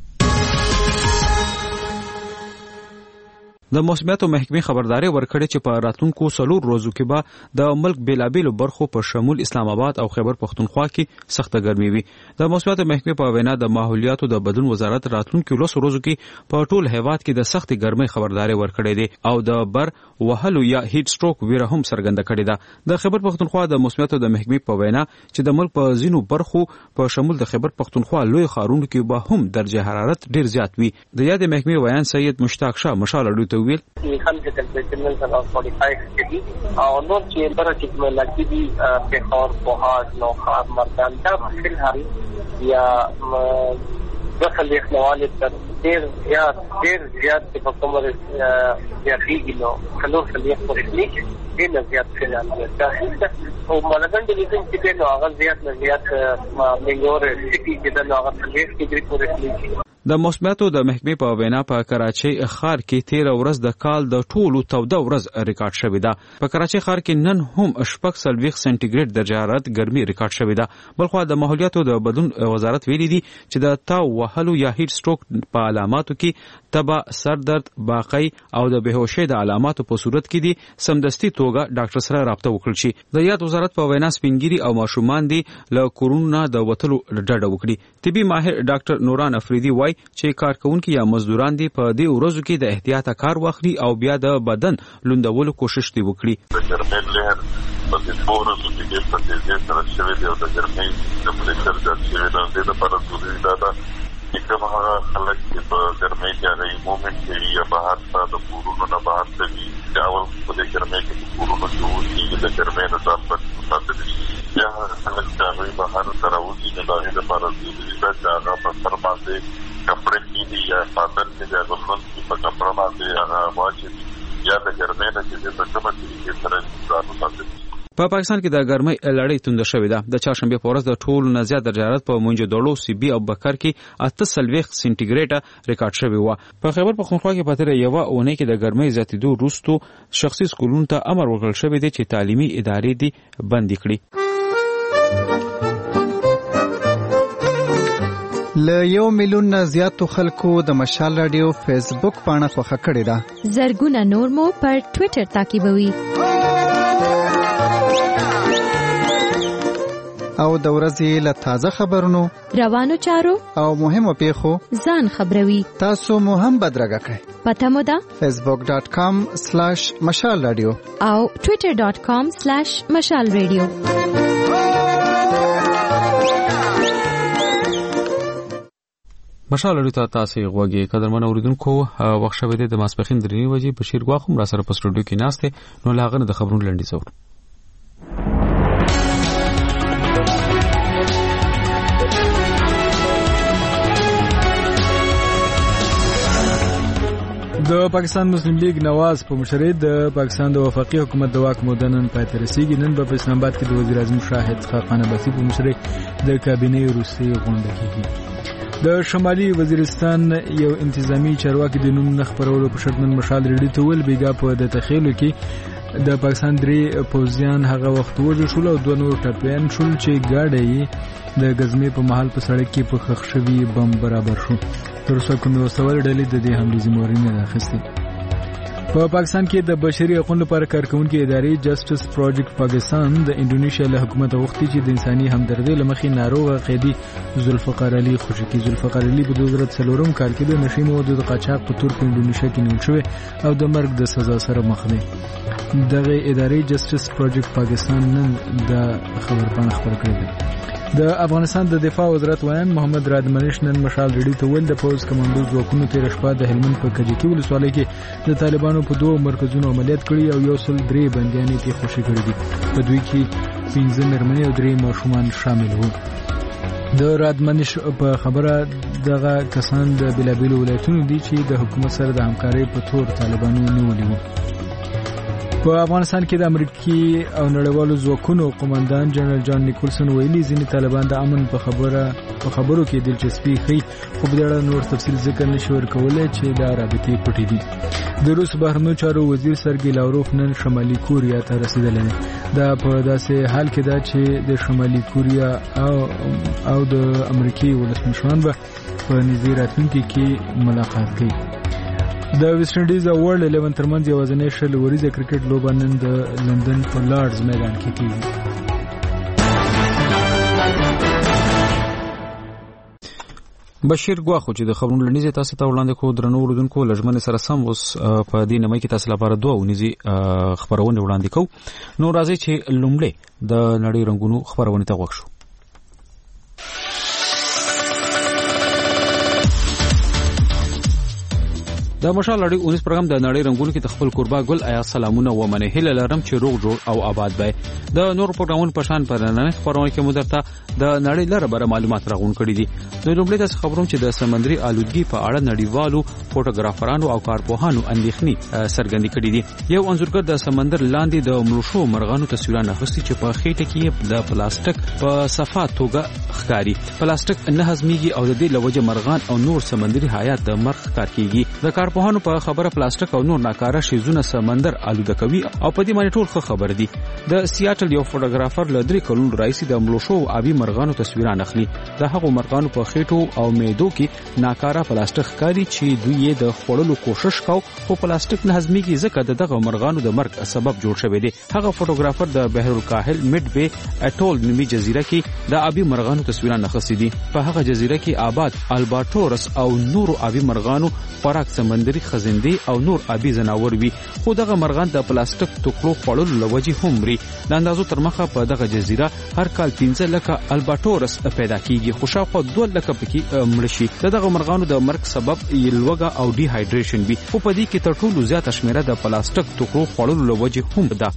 د موسمیاتو محکمې خبرداري ورکړې چې په راتلونکو څلور ورځو کې به د ملک بیلابیلو برخو په شمول اسلام آباد او خیبر پختونخوا کې سخته ګرمي وي د موسمیاتو محکمې په وینا د ماحولیاتو د بدلون وزارت راتلونکو لس ورځو کې په ټول هیواد کې د سختې ګرمۍ خبرداري ورکړې ده او د بر وهلو یا هیټ سټروک ویره هم څرګنده کړې ده د خیبر پختونخوا د موسمیاتو د محکمې په وینا چې د ملک په ځینو برخو په شمول د خیبر پختونخوا لوی ښارونو کې به هم درجه حرارت ډیر زیات وي د یاد محکمې ویان سید مشتاق شاه مشال اډو ته ویل هم د ټمپریچر نن سره forty-five ډیګري او نور چې بره چې کوم لګي دي په خور بوهاټ نو خار مردان دا په حال یا دخل اخوال تر ډیر زیات ډیر زیات په کومه زیاتېږي نو کلور خلیق په ټیکنیک ډیر زیات فعال دا او ملګن د لیدل چې نو هغه زیات نه زیات منګور سټي کې د هغه څلور ډیګري پورې کېږي د موسمیاتو د محکمې په وینا په کراچۍ ښار کې تیر ورځ د کال د ټولو توده ورځ ریکارډ شوې ده په کراچۍ ښار کې نن هم شپږ څلوېښت سنټیګریډ درجه حرارت ګرمي ریکارډ شوې ده بلخوا د ماحولیاتو د بدلون وزارت ویلي دي چې د تاو وهلو یا هیټ سټروک په علاماتو کې تبه سر درد باقی او د بهوشۍ د علاماتو په صورت کې دي سمدستي توګه ډاکټر سره رابطه وکړي شي د یاد وزارت په وینا سپینګری او ماشومان دي له کورونا د وتلو ډډه وکړي طبي ماهر ډاکټر نوران افریدي وای چې کارکونکي یا مزدوران دي په دې ورځو کې د احتیاط کار واخلي او بیا د بدن لوندولو کوشش دی وکړي د ګرمۍ لهر په دې ورځو کې په دې سره شوی دی او د ګرمۍ د پریشر د شوی د دې لپاره ضروري ده چې کوم هغه خلک چې په ګرمۍ کې هغه مومنټ کې یا بهر څخه د کورونو نه بهر ځي دا ول په دې ګرمۍ کې کورونو کې د ګرمۍ نه ځان پټ ساتل شي یا خلک چې هغه بهر سره وځي د هغه لپاره ضروري ده چې هغه په سر باندې کپڑے کی یا پاتن کے جاگرن کی کپڑا باندې هغه واچي یا د ګرمۍ نه چې په کومه طریقې سره ځان وساتي په پاکستان کې د ګرمۍ لړۍ توند شوې ده د چهارشنبه په ورځ د ټولو نه زیات درجه حرارت په منجدړو سیبي او بکر کې اته څلوېښت سنټیګریډ ریکارډ شوی و په خیبر پختونخوا کې په تیر یوه اونۍ کې د ګرمۍ زیاتېدو وروسته شخصي سکولونو ته امر ورکړل شوی دی چې تعلیمي ادارې دي بندي کړي ل یو میلیون نه زیاتو خلکو د مشال رادیو فیسبوک پاڼه خوښه کړې ده. زرګونه نور مو پر ټوئیټر تعقیبوي. او د ورځې له تازه خبرونو، روانو چارو او مهمو پیښو ځان خبروي. تاسو مو هم بدرګه کړئ. پته مو ده فیسبوک ډاٹ کام سلیش مشال رادیو او ټوئیټر ډاټ کام سلیش مشال رادیو. مشال رادیو ته تاسو غوږی قدرمن اوریدونکو، وخت شوه د ماسپخین درې بجې بشیر غواخم را سره په سټوډیو کې ناشته نو لاغه د خبرونو لنډی زور. د پاکستان مسلم لیگ نواز په مشرۍ د پاکستان د وفاقي حکومت د واک مدنن پاتې رسیدي. نن په اسلام آباد کې د وزیر اعظم شاهد خاقان عباسي په مشرۍ د کابینې روسي غونډه کیږي. د شمالي وزیرستان یو انتظامی چارواکي د نوم نخبرولو په شرط نن مشال ریډي ته ول بیګا په د تخیل کې د پاکستان درې پوځیان هغه وخت وژل شول او دوه نور ټپيان شول چې گاډي د غزمې په محل په سړک کې په خښ شوی بم برابر شو. تر څو کوم وسول ډلې د دې حملې ذمہواری نه اخیستې. په پاکستان کې د بشري حقوقو لپاره کارکونکو ادارې جسټس پروجیکټ پاکستان د انډونیشیا له حکومت غوښتي چې د انساني همدردۍ لمخې ناروغه قیدي ذوالفقار علي خوشکی ذوالفقار علي په دوه زره څلورم کال کې د نشي موادو د قاچاق په تور په انډونیشیا کې نیول شوی او د مرګ د سزا سره مخ دی. دغه ادارې جسټس پروجیکټ پاکستان نن د خبر پاڼه خبر کړې ده. د افغانستان د دفاع وزارت وایي محمد رادمنش نن مشال ریډي ته ول د پوز کمانډو ځواکونو تیر شپه د هلمند په کجکی ولسوالۍ کې د طالبانو په دوه مرکزونو عملیات کړي او یو سل درې بنديان یې خوشي کړي دي. په دوی کې پنځه مېرمنې او درې ماشومان شامل وو. د رادمنش په خبره دغه کسان د بلابلو ولایتونو دي چې د حکومت سره د همکارۍ په تور طالبانو نیولي وو. په افغانستان کې د امریکای او نړیوالو ځواکونو قومندان جنرال جان نیکولسن ویلي ځینې طالبان د امن په خبره په خبرو کې دلچسپي ښيي خو په اړه نور تفصیل ذکر نشي ورکولای چې دا رابطې پټې دي. د روس بهرنیو چارو وزیر سرګي لاوروف نن شمالي کوریا ته رسیدلی دا په داسې حال کې دا چې د شمالي کوریا او او د امریکای ولسمشران به په نږدې راتلونکي کې ملاقات کوي. د ویسټ انډیز او ورلد الیون ترمنځ یوازینۍ شل وریزه کرکټ لوبه نن د لندن په لارډز میدان کې کیږي. بشیر غواخو چې د خبرونو لنیزه تاسو ته وړاندې کوو درنو اوریدونکو لجمن سره سم اوس په دې نمای کې تاسو لپاره دوه ونیزي خبرونه وړاندې کوو. نو راځي چې لومړی د نړۍ رنگونو خبرونه ته وښو. د مشال رادیو اونیس پروګرام د نړۍ رنگونو کې خپل قربا ګل آیا سلامونه و منه هله لرم چې روغ جوړ او آباد وي. د نور پروګرامونو په شان پرننه خبرونه کې مدرته د نړۍ لره بر معلومات راغون کړي دي. د لومړي تاسو خبرونه چې د سمندري آلودګي په اړه نړیوالو فوټوګرافرانو او کارپوهانو اندېښنې څرګندې کړي دي. یو انځورګر د سمندر لاندې د ملوشو مرغانو تصویرونه اخیستي چې په خېټه کې د پلاستیک په صفه توګه ښکاري. پلاستیک نه هضميږي او د دې لوجه مرغان او نور سمندري حیات د مرغ کار کیږي. د کارپوهانو په خبره پلاستیک او نور ناکاره شیزونه سمندر آلوده کوي او په دې باندې ټول خبر دي. د سیاتل یو فوټوګرافر له درې کلونو راځي د ملوشو آبي مرغانو تصویرونه اخلي. د هغو مرغانو په خېټو او معدو کې ناکاره پلاستیک ښکاري چې دوی یې د خورلو کوشش کوي خو پلاستیک نه هضميږي ځکه دغه مرغانو د مرګ سبب جوړ شوی دی. هغه فوټوګرافر د بحر الکاهل میډ بی اټول نومي جزیره کې د آبي مرغانو تصویرونه اخلي دي. په هغه جزیره کې آباد الباټورس او نور آبي مرغانو خوراک سمندري خزندې او نور آبي ځناور وي خو دغه مرغان د پلاستیک ټوکرو خوړلو لوجې هم مري. د اندازو تر مخه په دغه جزیره هر کال پنځه لکه الباټورس پیدا کیږي خو شاوخوا دوه لکه پکې مړ شي. دغه مرغانو د مرګ سبب یلوګه او ډي هایډریشن وي خو په دې کې تر ټولو زیاته شمیره د پلاستیک ټوکرو خوړلو لوجې هم ده.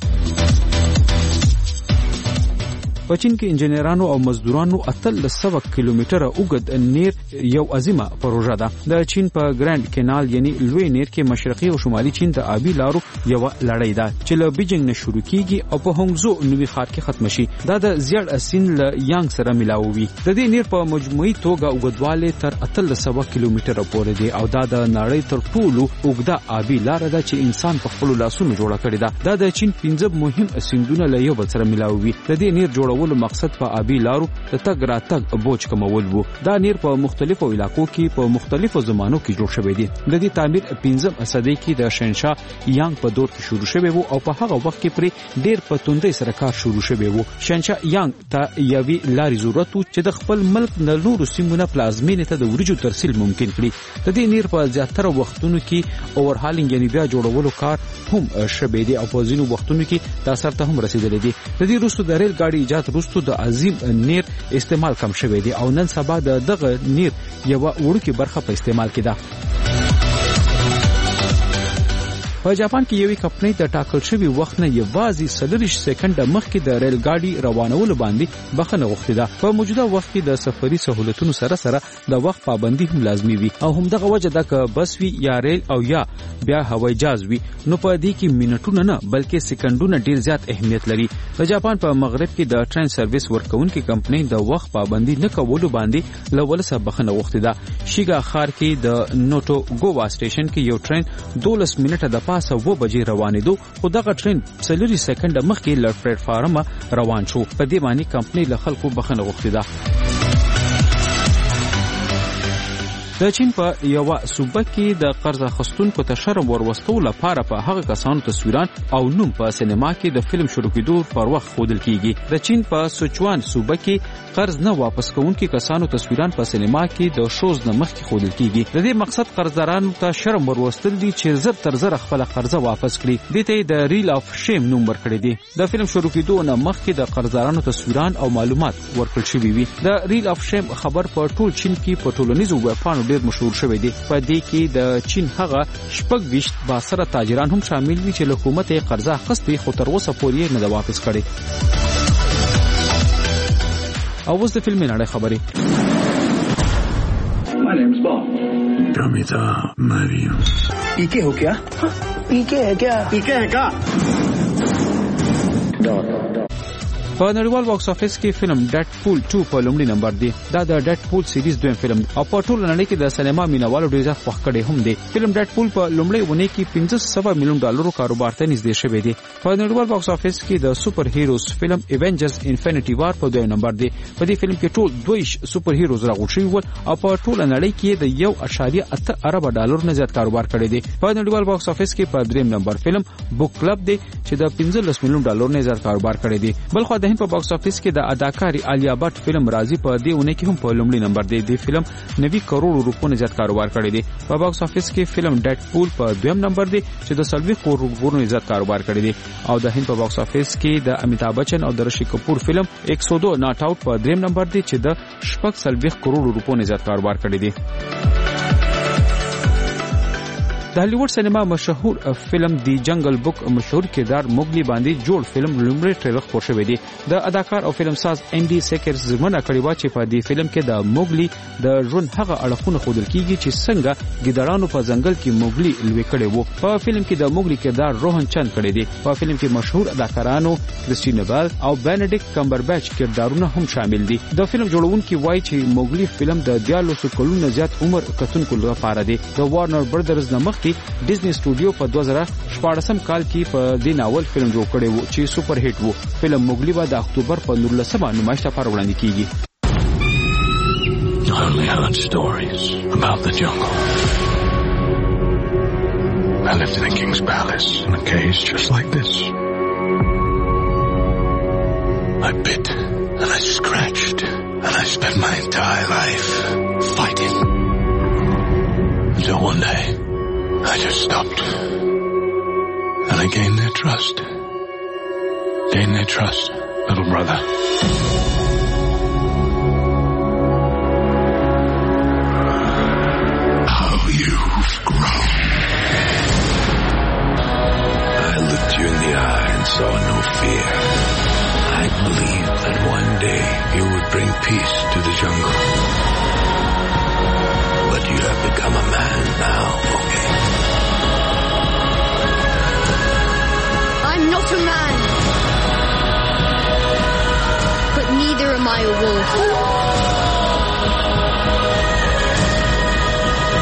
په چین کې انجنیرانو او مزدورانو اتل سو کیلومتره اوږد نیر یو عظیمه پروژه ده. د چین په ګرانډ کینال یعنی لوی نیر کې مشرقي او شمالي چین د آبي لارو یو لړۍ ده چې له بیجینګ نه شروع کیږي او په هونګزو نوي ښار کې ختم شي. دا د زیړ سین له یانګ سره ملاوي. د دې نیر په مجموعي توګه اوږدواله تر اتل سو کیلومتره پورې دی او دا د نړۍ تر ټولو اوږده آبي لار ده چې انسان په خپل لاسونو جوړه کړې ده. دا د چین پنځه مهم سیندونه له یو بل سره ملاوي. د دې نیر جوړ جوړولو مقصد په آبي لارو د تګ راتګ بوج کمول وو. دا نیر په مختلفو علاقو کې په مختلفو زمانو کې جوړ شوی دی. د دې تعمیر پنځم صدۍ کې د شهنشاه یانګ په دور کې شروع شوی وو او په هغه وخت کې پرې ډیر په توندۍ سره کار شروع شوی وو. شهنشاه یانګ ته یوې لارې ضرورت و چې د خپل ملک نه نورو سیمونو پلازمینې ته د ورجو ترسیل ممکن کړي. د دې نیر په زیاتره وختونو کې اوورهالینګ یعنی بیا جوړولو کار هم شوی دی او په ځینو وختونو کې دا سرته هم رسیدلی دی. د دې وروسته د ریل ګاډي ایجاد وروسته د عظیم نیر استعمال کم شوی دی او نن سبا د دغه نیر یو وړوکې برخه په استعمال کې ده. په جاپان کې یوې کمپنۍ د ټاکل شوی وخت نه یوازې څلوېښت سکنډه مخکې د ریل ګاډي روانولو باندې بخښنه غوښتې ده. په موجوده وخت کې د سفري سہولتونو سره سره د وخت پابندي هم لازمي وي او همدغه وجه ده که بس وي یا ریل او یا بیا هوایي جهاز وي نو په دې کې منټونه نه بلکې سکنډونه ډیر زیات اهمیت لري. د جاپان په مغرب کې د ټرین سرویس ورکوونکي کمپنۍ د وخت پابندي نه کولو باندې له ولسه بخښنه غوښتې ده. شیګا ښار کې د نوټو ګوا سټیشن کې یو ټرین دولس منټه د پاسه و بجې روانېدو خو دغه ټرین څلوېښت سکنډه مخکې له پلیټ فارمه روان شو. په دې باندې کمپنۍ له خلکو بخښنه غوښتې ده. د چین په یو صوبه کې د قرض اخیستونکو ته شرم وروستو لپاره په هغه کسانو تصویران او نوم په سینما کې د فلم شروع کېدو پر وخت ښودل کیږي. د چین په سوچوان صوبه کې قرض نه واپس کوونکي کسانو تصویران په سینما کې د شوز نه مخکې ښودل کیږي. د دې مقصد قرضدارانو ته شرم وروستل دي چې زر تر زر خپل قرضه واپس کړي. دې ته د ریل اف شیم نوم ورکړی دی. د فلم شروع کېدو نه مخکې د قرضدارانو تصویران او معلومات ورکړل شوي وي. د ریل اف شیم خبر په ټول چین کې په ټولنیزو ویبپاڼو ډیر مشهور شوی دی. په دې کې د چین هغه شپږ ویشت باسره تاجران هم شامل دي چې له حکومت یې قرضه اخیستې خو تر اوسه پورې نه ده واپس کړې. او اوس د فلمي نړۍ خبرې. My name is Bond. Damita Mario. पीके हो क्या? पीके है क्या? पीके है क्या? په نړیوال باکس افیس کې فلم ډیډ پول ټو په لومړي نمبر دی. دا د ډیډ پول سیریز دویم فلم او په ټول نړۍ کې د سینما مینوالو ډیر زیات خوښ کړي هم دی. فلم ډیډ پول په لومړي ونه کې پنځه سوه میلیون ډالرو کاروبار ته نږدې شوی دی. په نړیوال باکس افیس کې د سوپر هیروز فلم ایونجرز انفینټی وار په دویم نمبر دی. په دې فلم کې ټول دوه سوپر هیروز راغونډ شوي ول او په ټول نړۍ کې د یو اشاریه اته ارب ډالر نه زیات کاروبار کړی دی. په نړیوال باکس افیس کې په دریم نمبر فلم بوک کلب دی چې د پنځلس میلیون ډالر نه زیات کاروبار کړی دی. بل خو د هند په باکس افیس کې د اداکاري آلیا بټ فلم راضي په دې ونه کې هم په لومړي نمبر دی. د فلم نوي کروڑ روپو نه زیات کاروبار کړی دی. په باکس افیس کې فلم ډیډ پول په دویم نمبر دی چې د سلوي کروڑ روپو نه زیات کاروبار کړی دی. او د هند په باکس افیس کې د امیتاب بچن او د رشی کپور فلم ایک سو دو ناٹ آؤٹ په دریم نمبر دی چې د شپږ سلوي کروڑ روپو نه زیات کاروبار کړی دی. د هالیوډ سینما مشهور فلم دی جنگل بک مشهور کردار موګلی باندې جوړ فلم لومړی ټریلر خپور شوی دی. د اداکار او فلم ساز انډي سیکرز زمونه کړی و چې په دې فلم کې د موګلی د ژوند هغه اړخونه ښودل کیږي چې څنګه ګیدړانو په ځنګل کې موګلی لوي کړی وو. په فلم کې د موګلی کردار روهن چند کړی دی. په فلم کې مشهور اداکارانو کرسټین بیل او بینډیکټ کمبربیچ کردارونه هم شامل دي. د فلم جوړونکي وایي چې موګلی فلم د دیارلسو کلونو زیات عمر کتونکو لپاره دی. د وارنر برادرز نه مخکې ډیزنی سټوډیو په دوه زره شپاړسم کال کې په دې ناول فلم جوړ کړی وو چې سوپر هیټ وو. فلم موګلی به د اکتوبر په نولسمه نمایش لپاره وړاندې کیږي. I only heard stories about the jungle. I lived in a king's palace in a cage just like this. I bit and I scratched and I spent my entire life fighting. Until one day I just stopped. And I gained their trust. Gained their trust, little brother. How you've grown. I looked you in the eye and saw no fear. I believed that one day you would bring peace to the jungle. But you have become a man now, okay? I'm not a man. But neither am I a wolf.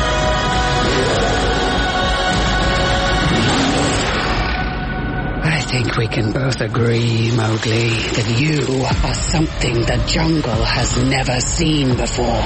Right. think we can both agree, Mowgli, that you are something the jungle has never seen before?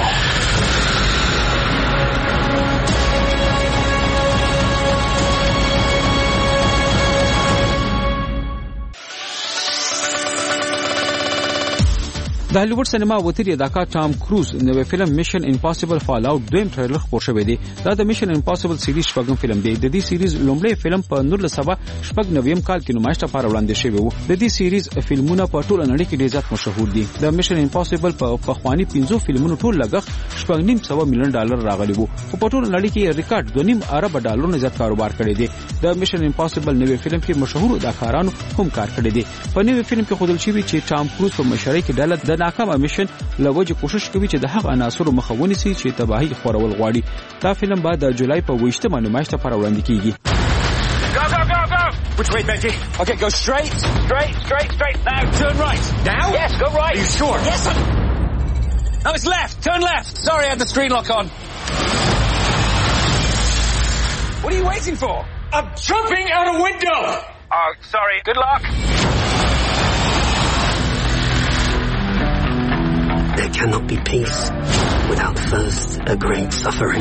د هالیوډ سینما وتیری اداکار ټام کروز نوې فلم میشن امپاسیبل فال اوټ دویم ټریلر خپور شوی دی. دا د میشن امپاسیبل سیریز شپږم فلم دی. د دې سیریز لومړی فلم په نولس سوه شپږ نویم کال کې نمایش لپاره وړاندې شوی وو. د دې سیریز فلمونه په ټوله نړۍ کې ډېر زیات مشهور دي. د میشن امپاسیبل په پخوانی پنځو فلمونو ټول لګښت شپږ نیم سوه میلیون ډالر راغلی وو. په ټوله نړۍ کې ریکارډ دوه نیم ارب ډالر نه زیات کاروبار کړی دی. د میشن امپاسیبل نوې فلم کې مشهور اداکارانو هم کار کړی دی. په نوې فلم کې ښودل شوی چې ټام کروز په مشرۍ کې ډله د ناکامه میشن لوجه کوشش کوي چې د هغه عناصرو مخه ونیسي چې تباہي خورول غواړي. دا فلم بعد د جولای په ویشتمه نمایش لپاره وړاندې کیږي. Go, go, go, go! Which way, Benji? Okay, go straight, straight, straight, straight. Now, turn right. Now? Yes, go right. Are you sure? Yes, sir. No, it's left. Turn left. Sorry, I had the screen lock on. What are you waiting for? I'm jumping out a window! Oh, sorry. Good luck. There cannot be peace without first a great suffering.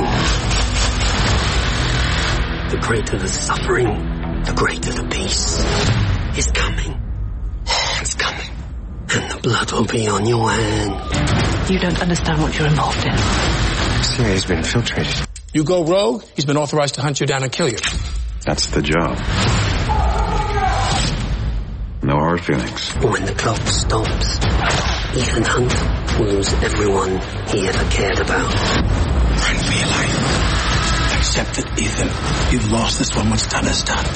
The greater the suffering, the greater the peace. It's coming. It's coming. And the blood will be on your hand. You don't understand what you're involved in. C I A's been infiltrated. You go rogue, he's been authorized to hunt you down and kill you. That's the job. No hard feelings. When the clock stops, Ethan Hunt will lose everyone he ever cared about. Run for your life. Accept it, Ethan. You've lost this one. What's done is done.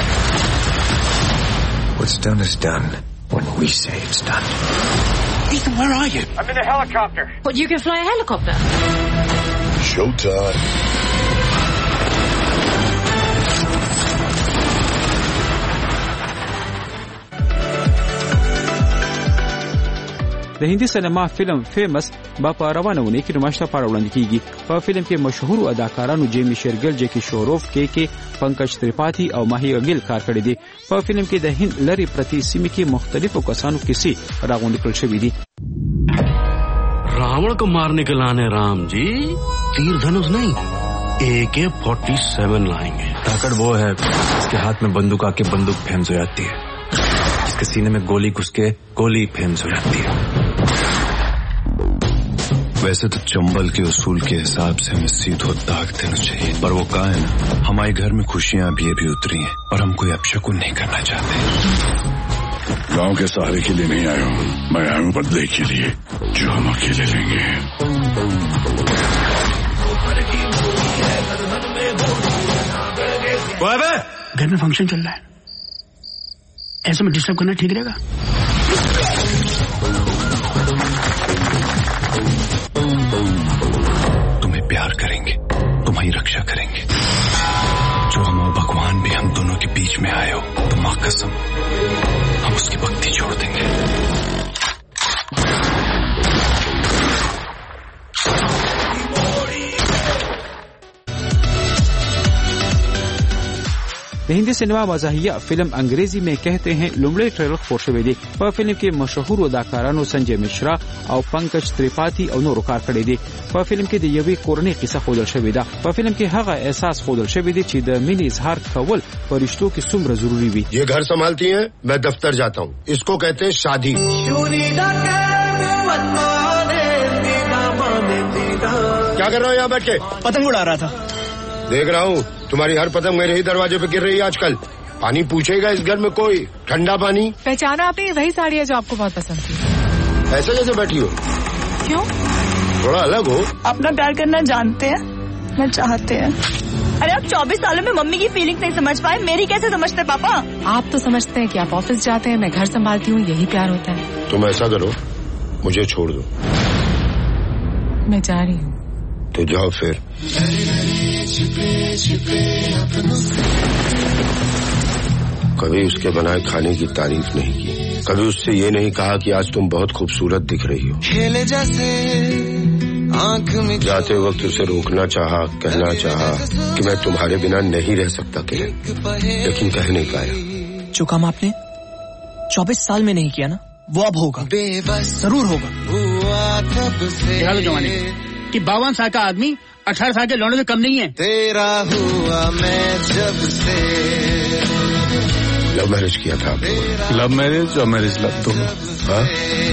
What's done is done when we say it's done. Ethan, where are you? I'm in a helicopter. But you can fly a helicopter? Showtime. د هندي سینما فلم فیمس با په روانه ونې کې نمایش لپاره وړاندې کیږي. په فلم کې مشهور اداکارانو جیمی شیرګل، جیکی شوروف، کې کې پنکج تریپاتی او ماهی اګل کار کړی دي. په فلم کې د هند لری پرتی سیمې کې مختلفو کسانو کیسې راغونډې کړل شوې دي. रावण को मारने के लाने राम जी तीर धनुष नहीं ए के forty seven लाएंगे. ताकत वो है इसके हाथ में बंदूक आके बंदूक फेमस हो जाती है, इसके सीने में गोली घुस के गोली फेमस हो जाती है. वैसे तो चंबल के उसूल के हिसाब से हमें सीधो दाग देना चाहिए, पर वो कहा है ना, हमारे घर में खुशियां अभी अभी उतरी हैं और हम कोई अपशकुन नहीं करना चाहते. गांव के सहारे के लिए नहीं आया हूँ, मैं आया हूँ बदले के लिए जो हम अकेले लेंगे. घर में फंक्शन चल रहा है, ऐसे में डिस्टर्ब करना ठीक रहेगा? तुम्हें प्यार करेंगे, तुम्हारी रक्षा करेंगे. जो हम भगवान भी हम दोनों के बीच में आए हो तो माँ कसम हम उसकी भक्ति छोड़ देंगे. د هندي سینما مزاحیه فلم انګریزي में कहते हैं لومړی ټریلر خپور شوی دی. په فلم کې مشهور اداکارانو سنجय مشرا او پنکج تریپاتی او نورو کار کړی دی. په فلم کې د یوې کورنۍ قصه ښودل شوې ده. په فلم کې هغه احساس ښودل شوی دی چې د مینې اظهار کول په رشتو کې څومره ضروری وي. ये घर संभालती हैं, मैं दफ्तर जाता हूँ. इसको कहते हैं शादी. क्या कर रहे हो यहाँ बैठ के? पतंग उड़ा रहा था. देख रहा हूँ तुम्हारी हर पतंग मेरे ही दरवाजे पे गिर रही है आजकल. पानी पूछेगा इस घर में कोई? ठंडा पानी. पहचाना आपने? वही साड़ी है जो आपको बहुत पसंद थी. ऐसे कैसे बैठी हो? क्यों? थोड़ा अलग हो. अपना प्यार करना जानते हैं, न चाहते हैं. अरे आप चौबीस सालों में मम्मी की फीलिंग्स नहीं समझ पाए, मेरी कैसे समझते पापा? आप तो समझते हैं कि आप ऑफिस जाते हैं, मैं घर संभालती हूँ, यही प्यार होता है. तुम ऐसा करो, मुझे छोड़ दो. मैं जा रही हूँ. तो जाओ फिर. कभी उसके बनाए खाने की तारीफ नहीं की, कभी उससे ये नहीं कहा कि आज तुम बहुत खूबसूरत दिख रही हो. खेले जैसे आंख में जाते वक्त उसे रोकना चाहा, कहना चाहा कि मैं तुम्हारे बिना नहीं रह सकता, कह लेकिन कह नहीं पाया. जो काम आपने चौबीस साल में नहीं किया ना, वो अब होगा, जरूर होगा। दिखा दो जवानी कि बावन साल का आदमी अठारह साल के लौंडे से कम नहीं है। तेरा हुआ मैं जब से। लव मैरिज किया था? लव मैरिज और मैरिज लव दोनों। हाँ?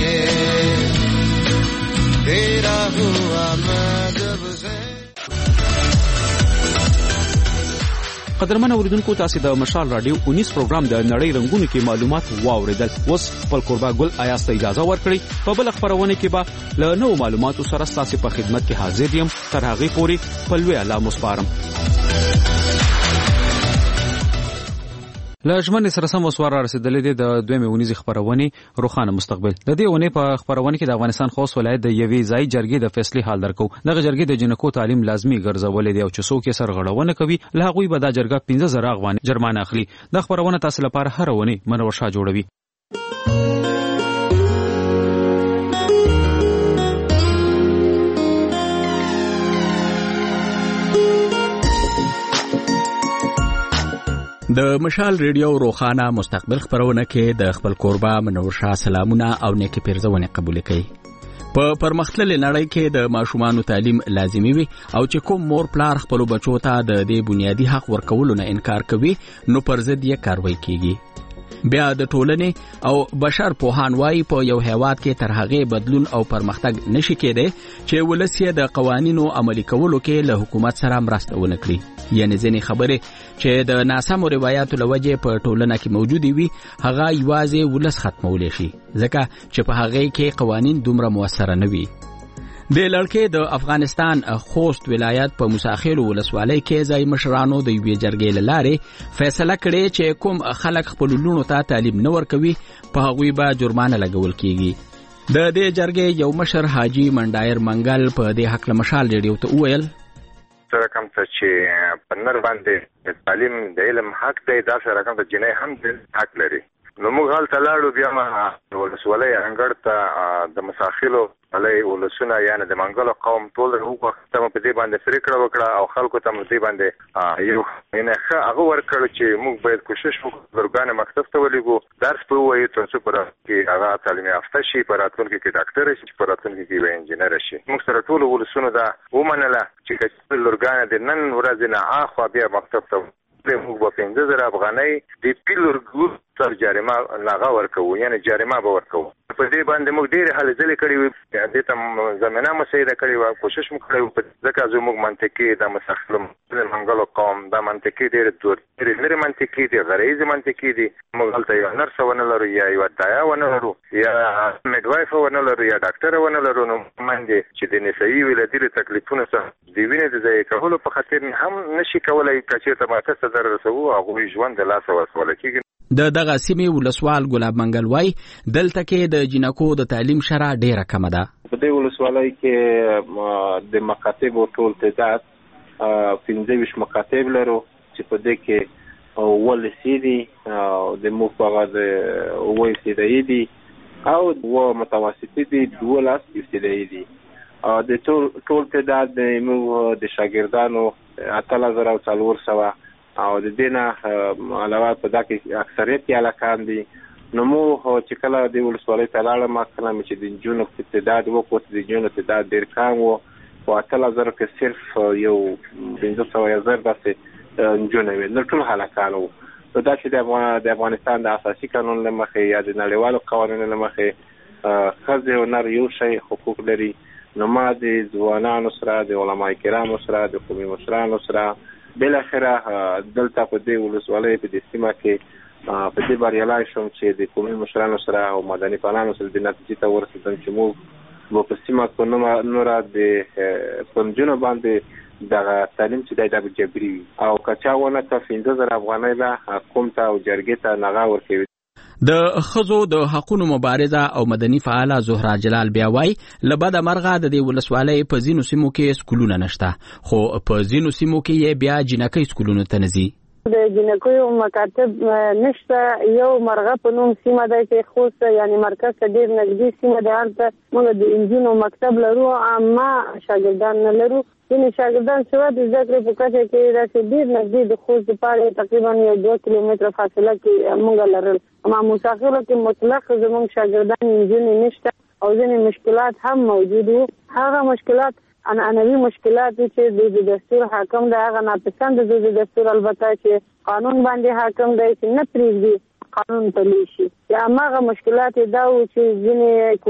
तेरा हुआ मैं जब से। قدرمن اوریدونکو تاسو د مشال رادیو انیس پروګرام د نړۍ رنگونو کې معلومات واوریدل. اوس خپل قربا ګل آیاس ته اجازه ورکړئ. په بل خبرونه کې به له نوو معلوماتو سره تاسو په خدمت کې حاضر یم. تر هغه پورې په لوی الله مسپارم. لژمن سره سم وسوار رسیدلې ده د دویمه ونیزي خبرونه روخانه مستقبل. د دې ونې په خبرونه کې د افغانستان خوست ولایت د یوې ځای جرګې د فیصله حال درکو. دغه جرګې د جنکو تعلیم لازمی ګرځولې دی او چې څوک یې سرغړونه کوي له هغه به د جرګه پنځه زره افغاني جرمانه اخلي. د خبرونه تاسو لپاره هر ونې منور شاه جوړوي. د مشال ریډیو روخانه مستقبل خبرونه کې د خپل قربا منور شاه سلامونه او نیکی پیرزونه قبول کړي. په پرمختللې نړۍ کې د ماشومانو تعلیم لازمي وي او چې کوم مور پلار خپل بچو ته د دې بنیادی حق ورکولو نه انکار کوي نو پر ضد یې کاروایی کیږي. بیا د ټولنې او بشر پوهان وايي په یو هیواد کې تر هغه بدلون او پرمختګ نشي کېدی چې ولسی د قوانینو عملي کولو کې له حکومت سره مرسته ونه کړي. یعنی ځینې خبره چې د ناسمو روایتو لوجه په ټولنه کې موجودي وي هغه یوازې ولس ختمول شي ځکه چې په هغه کې قوانین دومره موثر نه وي. د لړکې د افغانستان خوست ولایت په مساخیل ولسوالۍ کې ځای مشرانو د یوې جرګې لاره فیصله کړې چې کوم خلک خپل لونو ته تعلیم نه ورکوي په هغوی به جرمانه لګول کیږي. د دې جرګې یو مشر حاجی منډایر منګل په دې حق له مشال ریډیو ته وویل سره کوم چې په نر باندې تعلیم د علم حق دی دا سره کوم چې جنې هم حق لري. نو موږ حال تلاړو بیا ما ولسوالۍ انګړ ته د مساخیلو علي ولسونه یعنی د منګلو قوم ټول هغه ختمه په دې باندې فکر وکړه او خلکو ته دې باندې یو نه هغه ورکړ چې موږ باید کوشش وکړو ورګانه مکتب ته ولېګو درس په وایي تر څو پر کې هغه تعلیم یافته شي پر راتلونکي کې ډاکټر شي پر راتلونکي کې انجینر شي. موږ سره ټول ولسونه دا ومنله چې کله ورګانه د نن ورځ نه اخوا بیا مکتب ته موږ په پنځه زره افغانۍ د پیلورګو تر جریمه لاغه ورکو یعنی جریمه به ورکو. په دې باندې موږ ډېر هلې ځلې کړې وي د ته زمینه مسایده کړې وه کوشش مو کړی ځکه زموږ منطقې د مسخلم د منګلو قوم دا منطقې ډېرې ډېرې لرې منطقې دي غریزې منطقې دي. موږ هلته یو نرسه ونه لرو یا یوه دایا ونه لرو یا میډوایفه ونه لرو یا ډاکټره ونه لرو. نو مندې چې د نسایي ولادي تکلیفونو څخه د وینې د ضایع کولو په خاطر هم نشي کولی که چېرته ماته څه ضرر رسوو هغوی ژوند د لاسه ورکولی کېږي. د دغه سیمې ولسوال ګلاب منګل وای دلته کې د جنکو د تعلیم شرح ډیره کم ده. په دې ولسوالۍ کې د مکاتبو ټول تعداد پنځه ویشت مکاتب لرو چې په دې کې اووه لیسې دي او د موږ په هغه د اووه ابتدایي دي او اووه متوسطې دي دولس ابتدایي دي. د ټول تعداد د موږ د شاګردانو اتلس زره او څلور سوه او د دې نه علاوه په دا کې اکثریت یې هلکان دي. نو مو چې کله د ولسوالۍ ته لاړم کله مې چې د نجونو تعداد وکړو د نجونو تعداد ډېر کم و په اتلس زرو کې صرف یو پنځه سوه یا زر داسې نجونې وې نو ټول هلکان وو. نو دا چې د افغانستان د اساسي قانون له مخې یا د نړیوالو قوانینو له مخې ښځې او نر یو شی حقوق لري. نو ما د ځوانانو سره د علما کرامو سره د قومي مشرانو سره بالاخره دلته په دې ولسوالۍ په دې سیمه کې په دې بریالی شوم چې د قومي مشرانو سره او مدني پالانو سره د نتیجې ته ورسېدم چې موږ به په سیمه کې نوره د په نجونو باندې دغه تعلیم چې دی دا به جبري وي او که چا ونه کړه پنځه زره افغانۍ به قوم ته او جرګې ته نغه ورکوي. د ښځو د حقونو مبارزه او مدني فعاله زهرا جلال بیا وایي له بده مرغه د دې ولسوالۍ په ځینو سیمو کې سکولونه نشته خو په ځینو سیمو کې یې بیا جنکۍ سکولونو ته نه ځي. د جنکیو مکاتب نشته. یو مرغه په نوم سیمه ده چې خوست یعنی مرکز ته ډیر نږدې سیمه ده. هلته موږ د انجینو مکتب لرو، اما شاګردان نه لرو. ځینې شاګردان چې د زده کړې په کچه کې داسې ډېر نږدې د خوست دپاره تقریبا یو دوه کیلومتره فاصله کې موږ لرل. اما مسافرو کې مطلق زموږ شاګردان نجونې نشته او ځینې مشکلات هم موجود وو. هغه مشکلات عنعنوي مشکلات چې د دستور حاکم ده، هغه ناپسند د دستور البته چې قانون باندې حاکم دی چې نه پرېږدي قانون پلی شي. یا هماغه مشکلات دا وو چې ځینې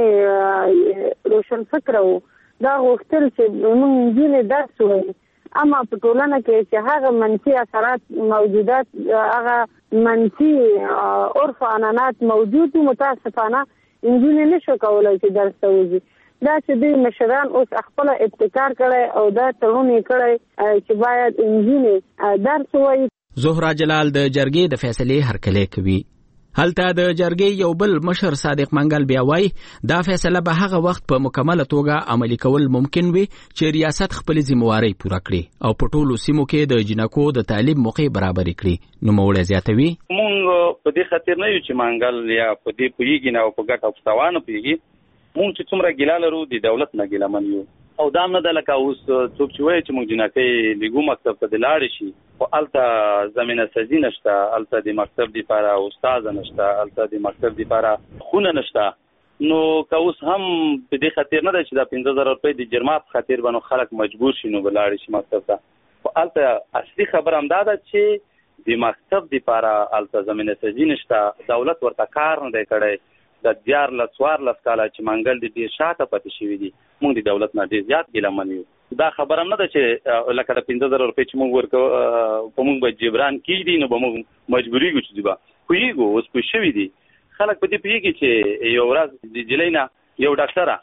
کورنۍ روشن فکره وو، دا غوښتل چې موږ نجونې درس ووایي. اما په ټولنه کې چې هغه منفي اثرات موجودات، هغه منفي عرف عنعنات موجود وو، متاسفانه نجونې نشو کولی چې درس ته وځي. دا چې دوی مشران اوس خپل ابتکار کړی او دا تړون یې کړی چې باید نجونې درس ووایي. زهرا جلال د جرګې د فیصلې هرکلی کوي. هلته د جرګې یو بل مشر صادق منګل بیا وایي دا فیصله به هغه وخت په مکمله توګه عملي کول ممکن وي چې ریاست خپل ذمہواری پوره کړي او په ټولو سیمو کې د جنکو د تعلیم موقع برابر کړي. نوموړی زیاتوي مونږ په دې خاطر نه یو چې منګل یا په دې پوهیږي نه او په ګټه او تاوان پوهیږي. مونږ چې څومره ګیله لرو د دولت نه ګیله من یو او دا نه ده لکه اوس څوک چې وایي چې موږ جنکۍ لیګو مکتب ته د لاړې شي خو هلته زمینه سازي نشته، هلته د مکتب دپاره استاده نشته، هلته د مکتب دپاره خونه نشته. نو که اوس هم په دې خاطر نه ده چې دا پنځه زره روپۍ د جرما په خاطر به نو خلک مجبور شي نو به لاړې شي مکتب ته. خو هلته اصلي خبره همدا ده چې د مکتب دپاره هلته زمینه سازي نشته، دولت ورته کار نه دی کړی. د دیارلس څوارلس کاله چې منګل د ډېر شاته پاتې شوي دي، موږ د دولت نه ډېر زیات ګیله من یو. دا خبره هم نه ده چې لکه د پنځه زره روپۍ چې موږ ورکوو په موږ به جبران کېږدي نو به موږ مجبورېږو چې به پوهېږو. اوس پوه شوي دي خلک په دې پوهېږي چې یو ورځ د نجلۍ نه یو ډاکټره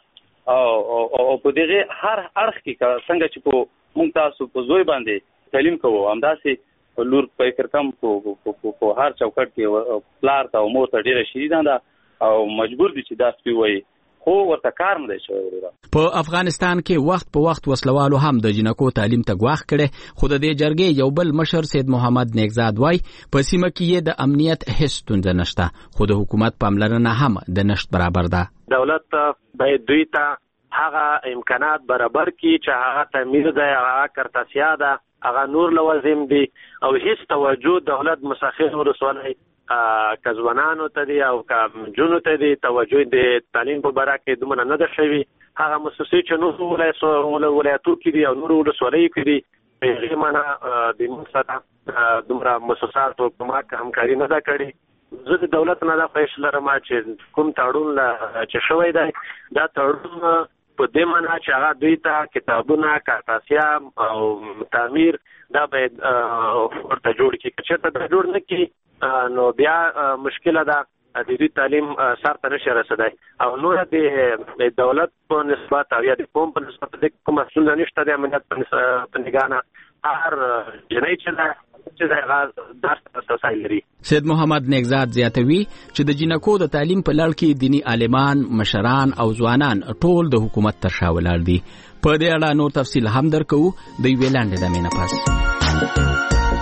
او په دغې هر اړخ کې څنګه چې په موږ تاسو په زوی باندې تعلیم کوو، همداسې په لور فکر کم په هر چوکټ کې پلار ته او مور ته ډېره شدیده ده او مجبور دي چې دا سپی وایي، خو ورته کار نه دی شوی. په افغانستان کې وخت په وخت وسلوالو هم د جنکو تعلیم ته ګواښ کړي، خو د دې جرګې یو بل مشر سید محمد نیکزاد وایي په سیمه کې یې د امنیت هیڅ ستونزه نشته، خو د حکومت پاملرنه هم د نشت برابر ده. دولت باید دوی ته هغه امکانات برابر کړي چې هغه تعمیر دی، هغه کرتاسیا ده، هغه نور لوازم دي او هیڅ توجه دولت مساخر ولسوالۍ که ځوانانو ته دی او که نجونو ته دی توجه د تعلیم په باره کې دومره نه ده شوي. هغه مؤسسې چې نورو ولایتو کې دي او نورو ولسوالیو کې دي په هغې معنا د موږ سره دومره مؤسساتو کومک همکاري نه ده کړې. زه د دولت نه دا خواهش لرم چې کوم تړون چې شوی دی دا تړون په دې معنا چې هغه دوی ته کتابونه، کارتاسیا او تعمیر دا باید ورته جوړ کړي. که چېرته دا جوړ نه کړي نو بیا مشکله ده، د دوی تعلیم سر ته نشي رسېدی او نور د دولت په نسبت او یا د قوم په نسبت د کومه ستونزه نشته د امنیت په نګاه نه هر جنۍ چې ده چې هغه درس اساسي لري. سید محمد نیکزاد زیاتوي چې د جنکو د تعلیم په لړ کې دینی عالمان، مشران او ځوانان ټول د حکومت تر شا ولاړ دي. په دې اړه نور تفصیل هم درکو د یوې لاندې دمې نه پس.